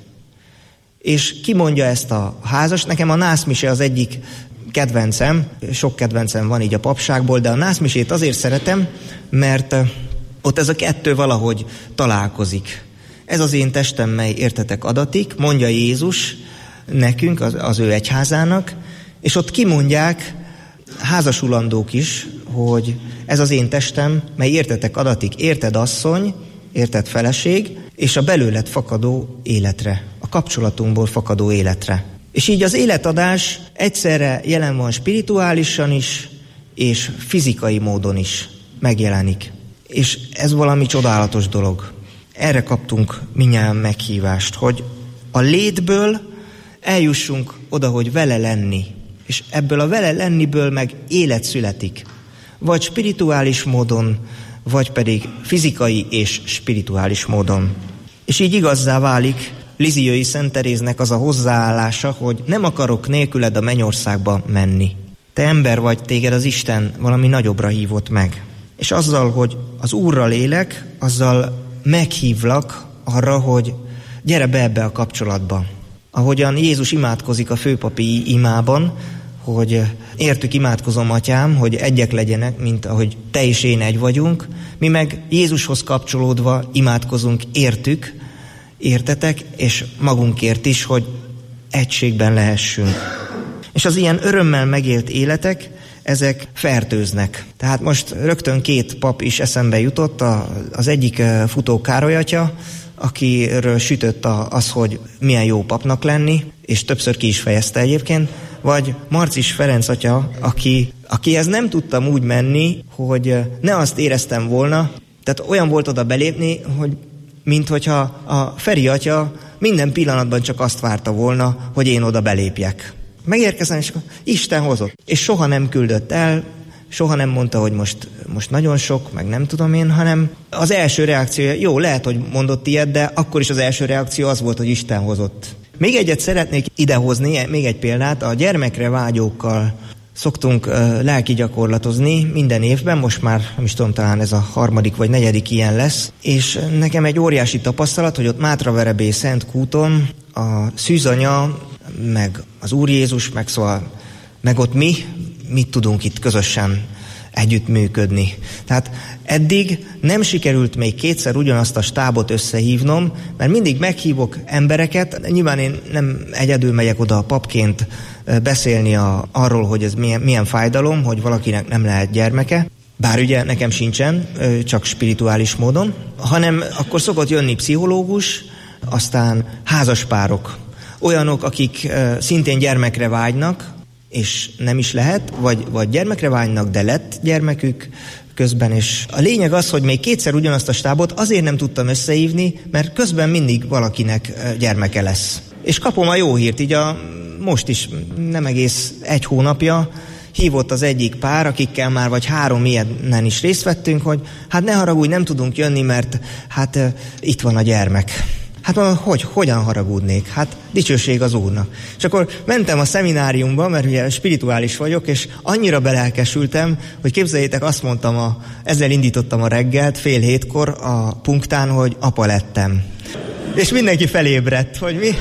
És ki mondja ezt a házas? Nekem a nászmise az egyik kedvencem, sok kedvencem van így a papságból, de a nászmisét azért szeretem, mert ott ez a kettő valahogy találkozik. Ez az én testem, mely értetek adatik, mondja Jézus nekünk, az, az ő egyházának, és ott kimondják házasulandók is, hogy ez az én testem, mely értetek adatik, érted asszony, érted feleség, és a belőled fakadó életre, a kapcsolatunkból fakadó életre. És így az életadás egyszerre jelen van spirituálisan is, és fizikai módon is megjelenik. És ez valami csodálatos dolog. Erre kaptunk mindnyájan meghívást, hogy a létből eljussunk oda, hogy vele lenni. És ebből a vele lenniből meg élet születik. Vagy spirituális módon, vagy pedig fizikai és spirituális módon. És így igazzá válik Lisieux-i Szent Teréznek az a hozzáállása, hogy nem akarok nélküled a mennyországba menni. Te ember vagy, téged az Isten valami nagyobbra hívott meg. És azzal, hogy az Úrral élek, azzal meghívlak arra, hogy gyere be ebbe a kapcsolatba. Ahogyan Jézus imádkozik a főpapi imában, hogy értük imádkozom, atyám, hogy egyek legyenek, mint ahogy te és én egy vagyunk. Mi meg Jézushoz kapcsolódva imádkozunk, értük, értetek, és magunkért is, hogy egységben lehessünk. És az ilyen örömmel megélt életek, ezek fertőznek. Tehát most rögtön két pap is eszembe jutott, az egyik Futó Károly atya, akiről sütött az, hogy milyen jó papnak lenni, és többször ki is fejezte egyébként, vagy Marcis Ferenc atya, aki, akihez nem tudtam úgy menni, hogy ne azt éreztem volna, tehát olyan volt oda belépni, hogy minthogyha a Feri atya minden pillanatban csak azt várta volna, hogy én oda belépjek. Megérkezem, és Isten hozott. És soha nem küldött el, soha nem mondta, hogy most, most nagyon sok, meg nem tudom én, hanem az első reakciója, jó, lehet, hogy mondott ilyet, de akkor is az első reakció az volt, hogy Isten hozott. Még egyet szeretnék idehozni, még egy példát, a gyermekre vágyókkal szoktunk uh, lelki gyakorlatozni minden évben, most már nem is tudom, talán ez a harmadik vagy negyedik ilyen lesz, és nekem egy óriási tapasztalat, hogy ott Mátraverebé Szentkúton a szűzanya, meg az Úr Jézus, meg szóval, meg ott mi, mit tudunk itt közösen együttműködni. Tehát eddig nem sikerült még kétszer ugyanazt a stábot összehívnom, mert mindig meghívok embereket, nyilván én nem egyedül megyek oda a papként beszélni a, arról, hogy ez milyen, milyen fájdalom, hogy valakinek nem lehet gyermeke, bár ugye nekem sincsen, csak spirituális módon, hanem akkor szokott jönni pszichológus, aztán házaspárok, olyanok, akik szintén gyermekre vágynak, és nem is lehet, vagy, vagy gyermekre vágynak, de lett gyermekük közben, és a lényeg az, hogy még kétszer ugyanazt a stábot azért nem tudtam összehívni, mert közben mindig valakinek gyermeke lesz. És kapom a jó hírt, így a, most is nem egész egy hónapja hívott az egyik pár, akikkel már vagy három ilyenen is részt vettünk, hogy hát ne haragudj, nem tudunk jönni, mert hát uh, itt van a gyermek. Hát hogy, hogyan haragudnék? Hát dicsőség az Úrnak. És akkor mentem a szemináriumba, mert ugye spirituális vagyok, és annyira belelkesültem, hogy képzeljétek, azt mondtam, a, ezzel indítottam a reggelt, fél hétkor a punktán, hogy apa lettem. És mindenki felébredt, hogy mi?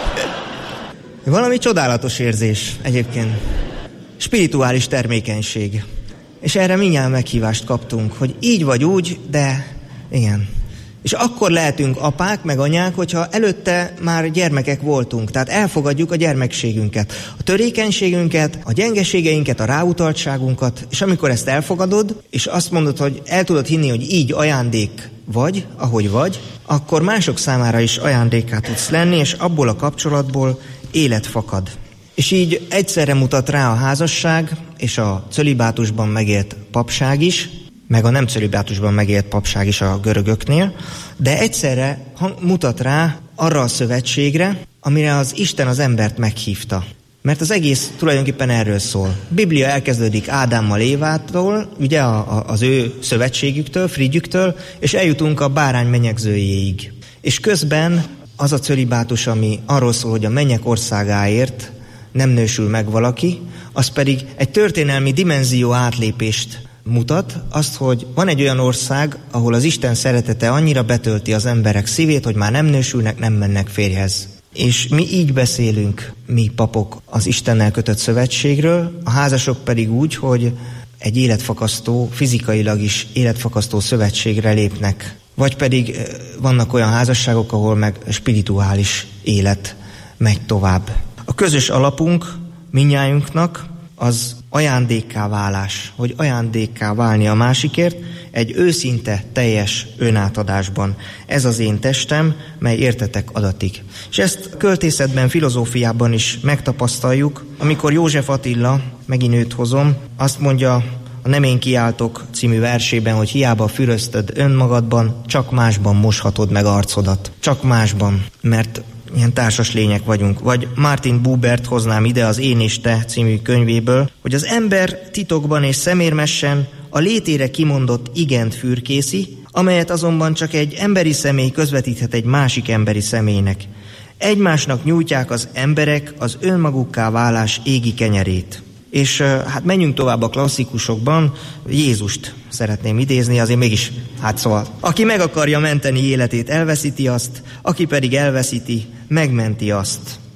Valami csodálatos érzés egyébként. Spirituális termékenység. És erre mindjárt meghívást kaptunk, hogy így vagy úgy, de igen. És akkor lehetünk apák, meg anyák, hogyha előtte már gyermekek voltunk. Tehát elfogadjuk a gyermekségünket, a törékenységünket, a gyengeségeinket, a ráutaltságunkat, és amikor ezt elfogadod, és azt mondod, hogy el tudod hinni, hogy így ajándék vagy, ahogy vagy, akkor mások számára is ajándékká tudsz lenni, és abból a kapcsolatból élet fakad. És így egyszerre mutat rá a házasság, és a cölibátusban megélt papság is, meg a nem cölibátusban megélt papság is a görögöknél, de egyszerre mutat rá arra a szövetségre, amire az Isten az embert meghívta. Mert az egész tulajdonképpen erről szól. A Biblia elkezdődik Ádámmal, Évától, ugye a, a, az ő szövetségüktől, frigyüktől, és eljutunk a bárány menyegzőjéig. És közben az a cölibátus, ami arról szól, hogy a mennyek országáért nem nősül meg valaki, az pedig egy történelmi dimenzió átlépést mutat, azt, hogy van egy olyan ország, ahol az Isten szeretete annyira betölti az emberek szívét, hogy már nem nősülnek, nem mennek férjhez. És mi így beszélünk, mi papok, az Istennel kötött szövetségről, a házasok pedig úgy, hogy egy életfakasztó, fizikailag is életfakasztó szövetségre lépnek. Vagy pedig vannak olyan házasságok, ahol meg spirituális élet megy tovább. A közös alapunk mindnyájunknak az ajándékká válás, hogy ajándékká válni a másikért egy őszinte, teljes önátadásban. Ez az én testem, mely értetek adatik. És ezt költészetben, filozófiában is megtapasztaljuk, amikor József Attila, megint őt hozom, azt mondja a Nem én kiáltok című versében, hogy hiába füröztöd önmagadban, csak másban moshatod meg arcodat. Csak másban, mert ilyen társas lények vagyunk. Vagy Martin Bubert hoznám ide az Én és te című könyvéből, hogy az ember titokban és szemérmesen a létére kimondott igent fürkészi, amelyet azonban csak egy emberi személy közvetíthet egy másik emberi személynek. Egymásnak nyújtják az emberek az önmagukká válás égi kenyerét. És hát menjünk tovább a klasszikusokban, Jézust szeretném idézni, azért mégis, hát szóval, aki meg akarja menteni életét, elveszíti azt, aki pedig elveszíti, megmenti azt.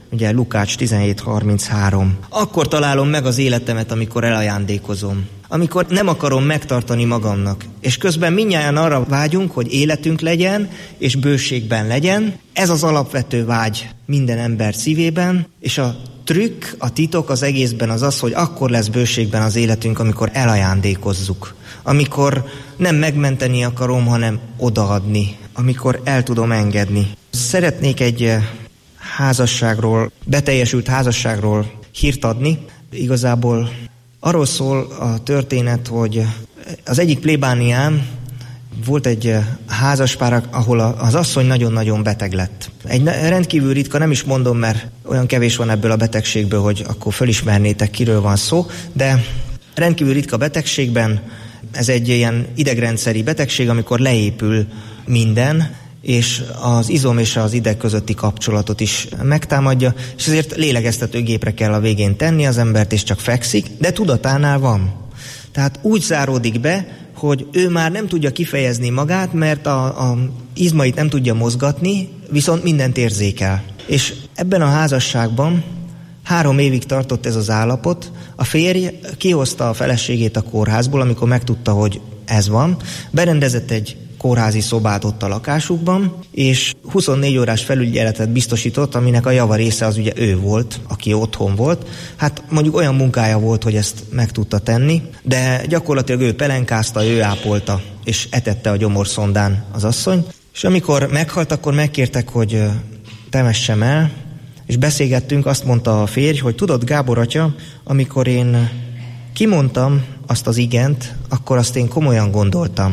ugye Lukács tizenhét harminchárom. Akkor találom meg az életemet, amikor elajándékozom. Amikor nem akarom megtartani magamnak. És közben mindnyájan arra vágyunk, hogy életünk legyen, és bőségben legyen. Ez az alapvető vágy minden ember szívében, és a trükk, a titok az egészben az az, hogy akkor lesz bőségben az életünk, amikor elajándékozzuk. Amikor nem megmenteni akarom, hanem odaadni. Amikor el tudom engedni. Szeretnék egy házasságról, beteljesült házasságról hírt adni. Igazából arról szól a történet, hogy az egyik plébánián volt egy házaspár, ahol az asszony nagyon-nagyon beteg lett. Egy rendkívül ritka, nem is mondom, mert olyan kevés van ebből a betegségből, hogy akkor fölismernétek, kiről van szó, de rendkívül ritka betegségben, ez egy ilyen idegrendszeri betegség, amikor leépül minden, és az izom és az ideg közötti kapcsolatot is megtámadja, és ezért lélegeztetőgépre kell a végén tenni az embert, és csak fekszik, de tudatánál van. Tehát úgy záródik be, hogy ő már nem tudja kifejezni magát, mert a, a izmait nem tudja mozgatni, viszont mindent érzékel. És ebben a házasságban három évig tartott ez az állapot. A férj kihozta a feleségét a kórházból, amikor megtudta, hogy ez van. Berendezett egy kórházi szobát ott a lakásukban, és huszonnégy órás felügyeletet biztosított, aminek a java része az ugye ő volt, aki otthon volt. Hát mondjuk olyan munkája volt, hogy ezt meg tudta tenni, de gyakorlatilag ő pelenkázta, ő ápolta, és etette a gyomorszondán az asszony. És amikor meghalt, akkor megkértek, hogy temessem el, és beszélgettünk, azt mondta a férj, hogy tudod, Gábor atya, amikor én kimondtam azt az igent, akkor azt én komolyan gondoltam.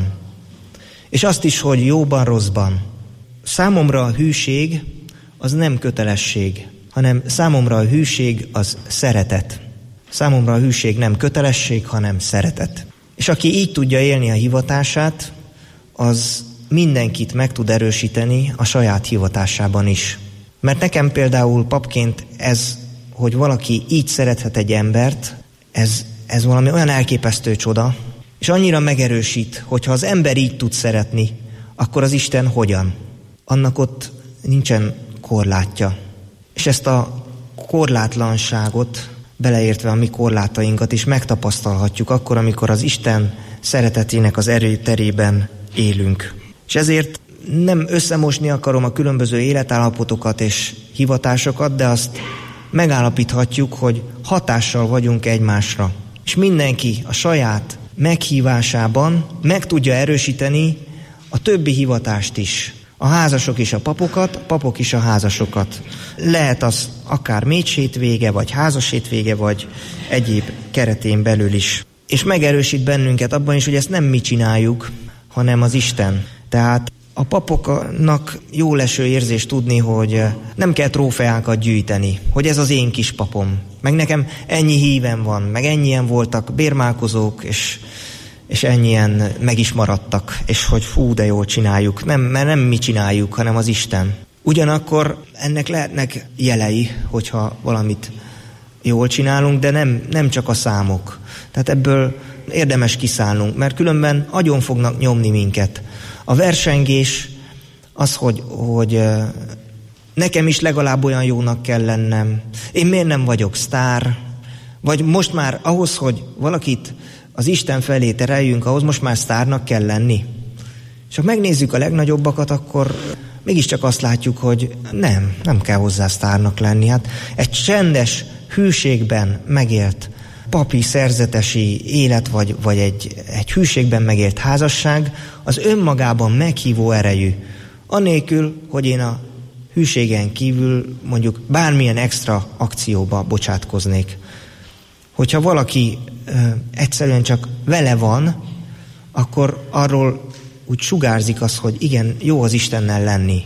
És azt is, hogy jóban, rosszban. Számomra a hűség az nem kötelesség, hanem számomra a hűség az szeretet. Számomra a hűség nem kötelesség, hanem szeretet. És aki így tudja élni a hivatását, az mindenkit meg tud erősíteni a saját hivatásában is. Mert nekem például papként ez, hogy valaki így szerethet egy embert, ez, ez valami olyan elképesztő csoda, és annyira megerősít, hogyha az ember így tud szeretni, akkor az Isten hogyan? Annak ott nincsen korlátja. És ezt a korlátlanságot, beleértve a mi korlátainkat is megtapasztalhatjuk akkor, amikor az Isten szeretetének az erőterében élünk. És ezért nem összemosni akarom a különböző életállapotokat és hivatásokat, de azt megállapíthatjuk, hogy hatással vagyunk egymásra. És mindenki a saját meghívásában meg tudja erősíteni a többi hivatást is. A házasok is a papokat, a papok is a házasokat. Lehet az akár mécsétvége, vagy házasétvége, vagy egyéb keretén belül is. És megerősít bennünket abban is, hogy ezt nem mi csináljuk, hanem az Isten. Tehát a papoknak jó leső érzés tudni, hogy nem kell trófeákat gyűjteni, hogy ez az én kis papom. Meg nekem ennyi hívem van, meg ennyien voltak bérmálkozók, és, és ennyien meg is maradtak, és hogy fú, de jól csináljuk. Nem, mert nem mi csináljuk, hanem az Isten. Ugyanakkor ennek lehetnek jelei, hogyha valamit jól csinálunk, de nem, nem csak a számok. Tehát ebből érdemes kiszállnunk, mert különben agyon fognak nyomni minket. A versengés az, hogy, hogy nekem is legalább olyan jónak kell lennem. Én miért nem vagyok sztár? Vagy most már ahhoz, hogy valakit az Isten felé tereljünk, ahhoz most már sztárnak kell lenni. És ha megnézzük a legnagyobbakat, akkor mégiscsak azt látjuk, hogy nem, nem kell hozzá sztárnak lenni. Hát egy csendes hűségben megélt papi szerzetesi élet, vagy, vagy egy, egy hűségben megélt házasság, az önmagában meghívó erejű. Anélkül, hogy én a hűségen kívül mondjuk bármilyen extra akcióba bocsátkoznék. Hogyha valaki ö, egyszerűen csak vele van, akkor arról úgy sugárzik az, hogy igen, jó az Istennel lenni.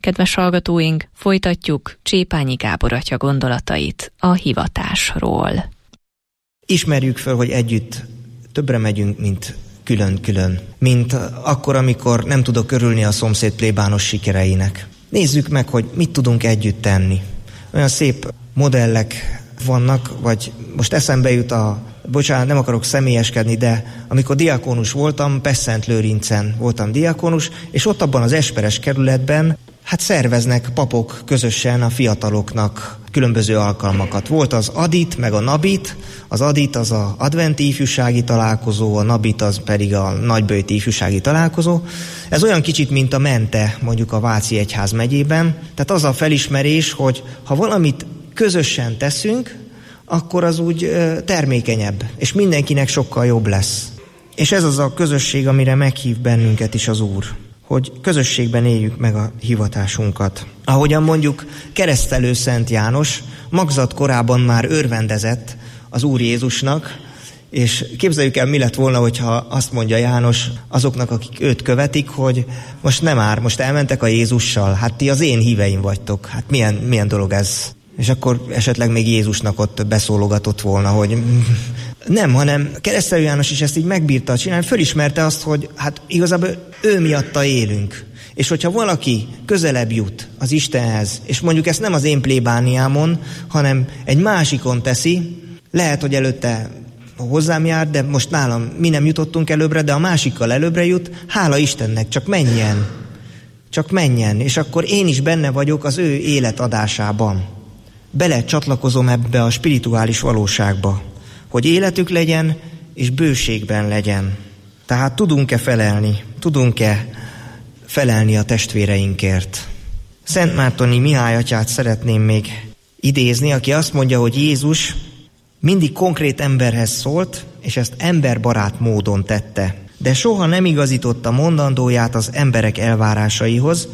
Kedves hallgatóink, folytatjuk Csépányi Gábor atya gondolatait a hivatásról. Ismerjük föl, hogy együtt többre megyünk, mint külön-külön. Mint akkor, amikor nem tudok örülni a szomszéd plébános sikereinek. Nézzük meg, hogy mit tudunk együtt tenni. Olyan szép modellek vannak, vagy most eszembe jut a, bocsánat, nem akarok személyeskedni, de amikor diákonus voltam, Pest-Szent-Lőrincen voltam diákonus, és ott abban az Esperes kerületben hát szerveznek papok közösen a fiataloknak különböző alkalmakat. Volt az Adit, meg a Nabit. Az Adit az a adventi ifjúsági találkozó, a Nabit az pedig a nagyböjti ifjúsági találkozó. Ez olyan kicsit, mint a Mente, mondjuk a Váci Egyház megyében. Tehát az a felismerés, hogy ha valamit közösen teszünk, akkor az úgy termékenyebb, és mindenkinek sokkal jobb lesz. És ez az a közösség, amire meghív bennünket is az Úr, hogy közösségben éljük meg a hivatásunkat. Ahogyan mondjuk keresztelő Szent János magzat korában már örvendezett az Úr Jézusnak, és képzeljük el, mi lett volna, hogyha azt mondja János azoknak, akik őt követik, hogy most nem ár, most elmentek a Jézussal, hát ti az én híveim vagytok, hát milyen, milyen dolog ez. És akkor esetleg még Jézusnak ott beszólogatott volna, hogy nem, hanem keresztelő János is ezt így megbírta csinálni, fölismerte azt, hogy hát igazából ő miatta élünk. És hogyha valaki közelebb jut az Istenhez, és mondjuk ezt nem az én plébániámon, hanem egy másikon teszi, lehet, hogy előtte hozzám jár, de most nálam mi nem jutottunk előbbre, de a másikkal előbbre jut, hála Istennek, csak menjen. Csak menjen, és akkor én is benne vagyok az ő életadásában. Bele csatlakozom ebbe a spirituális valóságba, hogy életük legyen, és bőségben legyen. Tehát tudunk-e felelni? Tudunk-e felelni a testvéreinkért? Szent Mártoni Mihály atyát szeretném még idézni, aki azt mondja, hogy Jézus mindig konkrét emberhez szólt, és ezt emberbarát módon tette, de soha nem igazította mondandóját az emberek elvárásaihoz,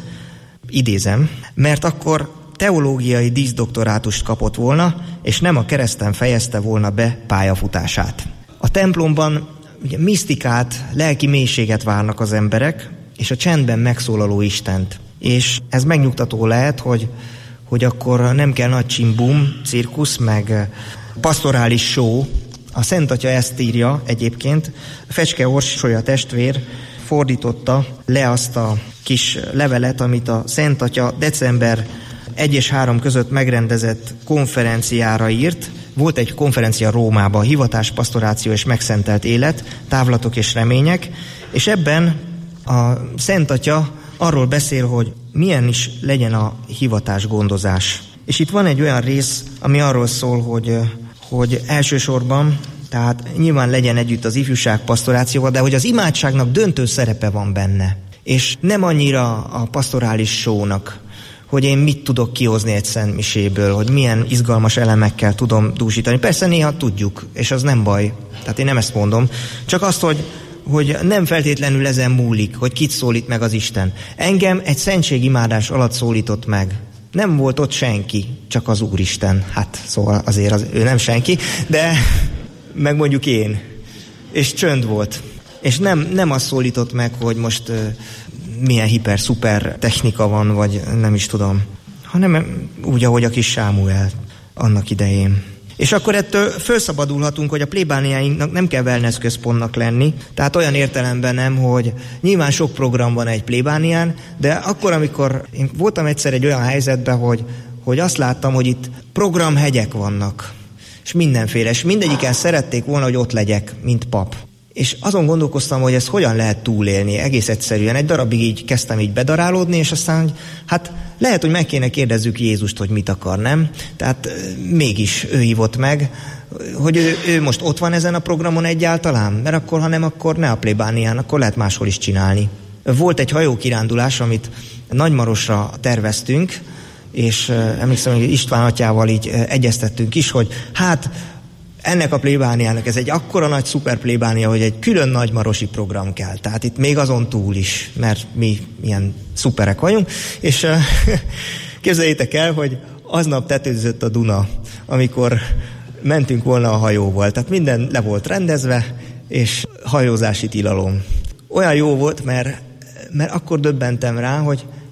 idézem, mert akkor teológiai díszdoktorátust kapott volna, és nem a kereszten fejezte volna be pályafutását. A templomban ugye, misztikát, lelki mélységet várnak az emberek, és a csendben megszólaló Istent. És ez megnyugtató lehet, hogy, hogy akkor nem kell nagy csimbum, cirkusz, meg pastorális show. A Szent Atya ezt írja egyébként. Fecske Orsolya testvér fordította le azt a kis levelet, amit a Szent Atya december egy és három között megrendezett konferenciára írt. Volt egy konferencia Rómában, hivatás, pastoráció és megszentelt élet, távlatok és remények, és ebben a Szent Atya arról beszél, hogy milyen is legyen a hivatás gondozás. És itt van egy olyan rész, ami arról szól, hogy, hogy elsősorban, tehát nyilván legyen együtt az ifjúság pastorációval, de hogy az imádságnak döntő szerepe van benne. És nem annyira a pastorális show-nak, hogy én mit tudok kihozni egy szentmiséből, hogy milyen izgalmas elemekkel tudom dúsítani. Persze néha tudjuk, és az nem baj. Tehát én nem ezt mondom. Csak azt, hogy, hogy nem feltétlenül ezen múlik, hogy kit szólít meg az Isten. Engem egy szentségimádás alatt szólított meg. Nem volt ott senki, csak az Úristen. Hát szóval azért az, ő nem senki, de meg mondjuk én. És csönd volt. És nem, nem azt szólított meg, hogy most milyen hiper-szuper technika van, vagy nem is tudom, hanem úgy, ahogy a kis Sámuel annak idején. És akkor ettől felszabadulhatunk, hogy a plébániáinknak nem kell wellness központnak lenni, tehát olyan értelemben nem, hogy nyilván sok program van egy plébánián, de akkor, amikor én voltam egyszer egy olyan helyzetben, hogy, hogy azt láttam, hogy itt programhegyek vannak, és mindenféle, és mindegyiken szerették volna, hogy ott legyek, mint pap. És azon gondolkoztam, hogy ezt hogyan lehet túlélni, egész egyszerűen. Egy darabig így kezdtem így bedarálódni, és aztán, hogy hát lehet, hogy meg kéne kérdezzük Jézust, hogy mit akar, nem? Tehát mégis ő hívott meg, hogy ő, ő most ott van ezen a programon egyáltalán, mert akkor, ha nem, akkor ne a plébánián, akkor lehet máshol is csinálni. Volt egy hajókirándulás, amit Nagymarosra terveztünk, és emlékszem, hogy István atyával így egyeztettünk is, hogy hát ennek a plébániának ez egy akkora nagy szuper plébánia, hogy egy külön nagymarosi program kell. Tehát itt még azon túl is, mert mi ilyen szuperek vagyunk. És uh, képzeljétek el, hogy aznap tetőzött a Duna, amikor mentünk volna a hajóval. Tehát minden le volt rendezve, és hajózási tilalom. Olyan jó volt, mert, mert akkor döbbentem rá, hogy hát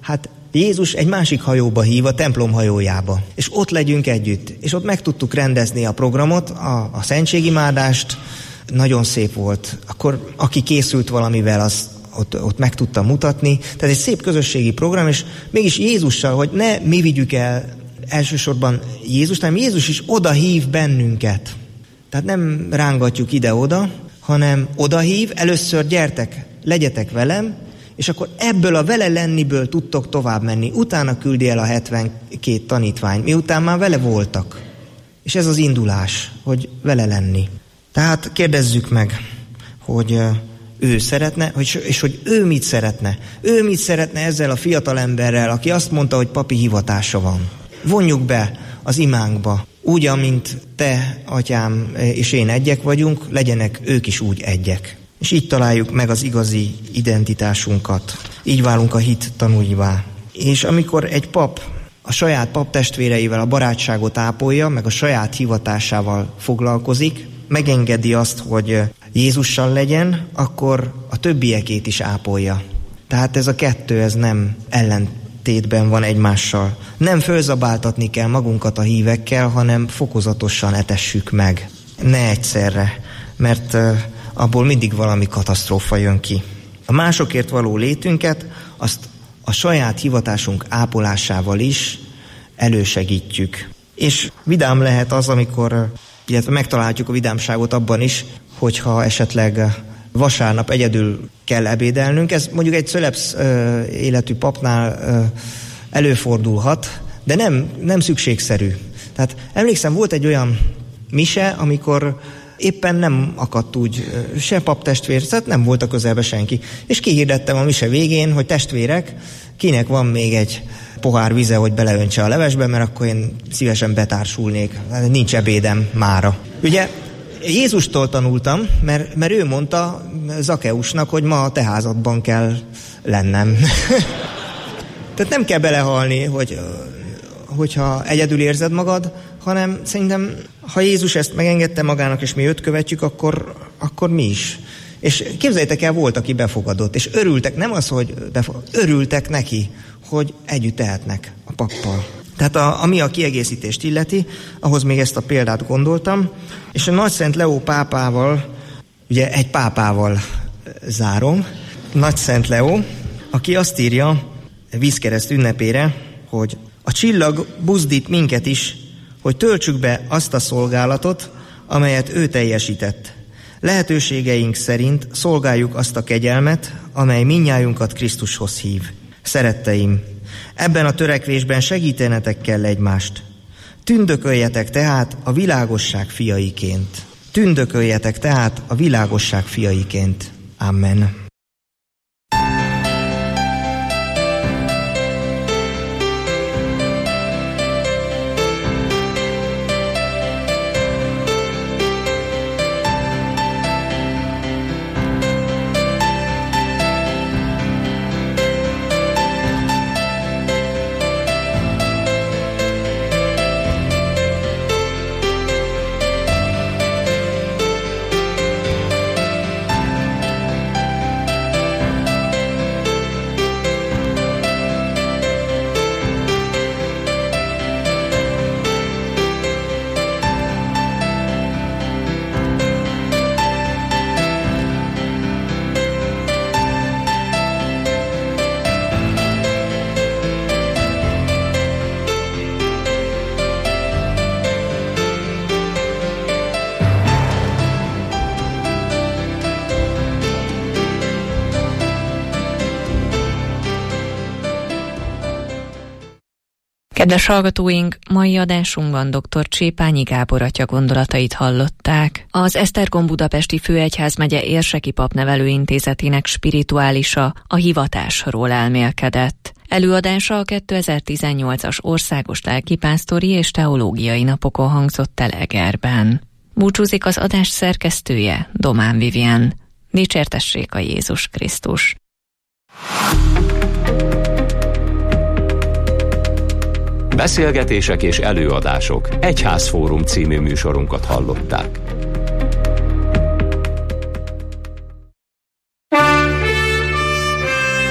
Jézus egy másik hajóba hív, a templom hajójába, és ott legyünk együtt. És ott meg tudtuk rendezni a programot, a, a szentségimádást, nagyon szép volt. Akkor aki készült valamivel, az ott, ott meg tudta mutatni. Tehát egy szép közösségi program, és mégis Jézussal, hogy ne mi vigyük el elsősorban Jézust, hanem Jézus is oda hív bennünket. Tehát nem rángatjuk ide-oda, hanem odahív, először gyertek, legyetek velem, és akkor ebből a vele lenniből tudtok tovább menni. Utána küldi el a hetvenkét tanítvány, miután már vele voltak. És ez az indulás, hogy vele lenni. Tehát kérdezzük meg, hogy ő szeretne, és hogy ő mit szeretne. Ő mit szeretne ezzel a fiatalemberrel, aki azt mondta, hogy papi hivatása van. Vonjuk be az imánkba. Úgy, amint te, atyám és én egyek vagyunk, legyenek ők is úgy egyek. És így találjuk meg az igazi identitásunkat. Így válunk a hit tanúivá. És amikor egy pap a saját paptestvéreivel a barátságot ápolja, meg a saját hivatásával foglalkozik, megengedi azt, hogy Jézussal legyen, akkor a többiekét is ápolja. Tehát ez a kettő, ez nem ellentétben van egymással. Nem fölzabáltatni kell magunkat a hívekkel, hanem fokozatosan etessük meg. Ne egyszerre, mert abból mindig valami katasztrófa jön ki. A másokért való létünket, azt a saját hivatásunk ápolásával is elősegítjük. És vidám lehet az, amikor, illetve megtaláljuk a vidámságot abban is, hogyha esetleg vasárnap egyedül kell ebédelnünk. Ez mondjuk egy cölebsz életű papnál előfordulhat, de nem, nem szükségszerű. Tehát emlékszem, volt egy olyan mise, amikor éppen nem akadt úgy se paptestvér, tehát nem volt a közelben senki. És kihirdettem a mise végén, hogy testvérek, kinek van még egy pohár vize, hogy beleöntse a levesbe, mert akkor én szívesen betársulnék. Nincs ebédem mára. Ugye Jézustól tanultam, mert, mert ő mondta Zakeusnak, hogy ma a te házadban kell lennem. Tehát nem kell belehalni, hogy, hogyha egyedül érzed magad, hanem szerintem, ha Jézus ezt megengedte magának, és mi őt követjük, akkor, akkor mi is. És képzeljétek el, volt, aki befogadott, és örültek, nem az, hogy befogadott, örültek neki, hogy együtt tehetnek a pappal. Tehát a, ami a kiegészítést illeti, ahhoz még ezt a példát gondoltam, és a Nagyszent Leó pápával, ugye egy pápával zárom, Nagyszent Leó, aki azt írja vízkereszt ünnepére, hogy a csillag buzdít minket is, hogy töltsük be azt a szolgálatot, amelyet ő teljesített. Lehetőségeink szerint szolgáljuk azt a kegyelmet, amely mindnyájunkat Krisztushoz hív. Szeretteim, ebben a törekvésben segítenetek kell egymást. Tündököljetek tehát a világosság fiaiként. Tündököljetek tehát a világosság fiaiként. Amen. Kedves hallgatóink, mai adásunkban dr. Csépányi Gábor atya gondolatait hallották. Az Esztergom Budapesti Főegyházmegye Érseki Papnevelőintézetének spirituálisa a hivatásról elmélkedett. Előadása a kétezer-tizennyolcas Országos Lelkipásztori és Teológiai Napokon hangzott el Egerben. Búcsúzik az adás szerkesztője, Domán Vivien. Dicsértessék a Jézus Krisztus! Beszélgetések és előadások Egyházfórum című műsorunkat hallották.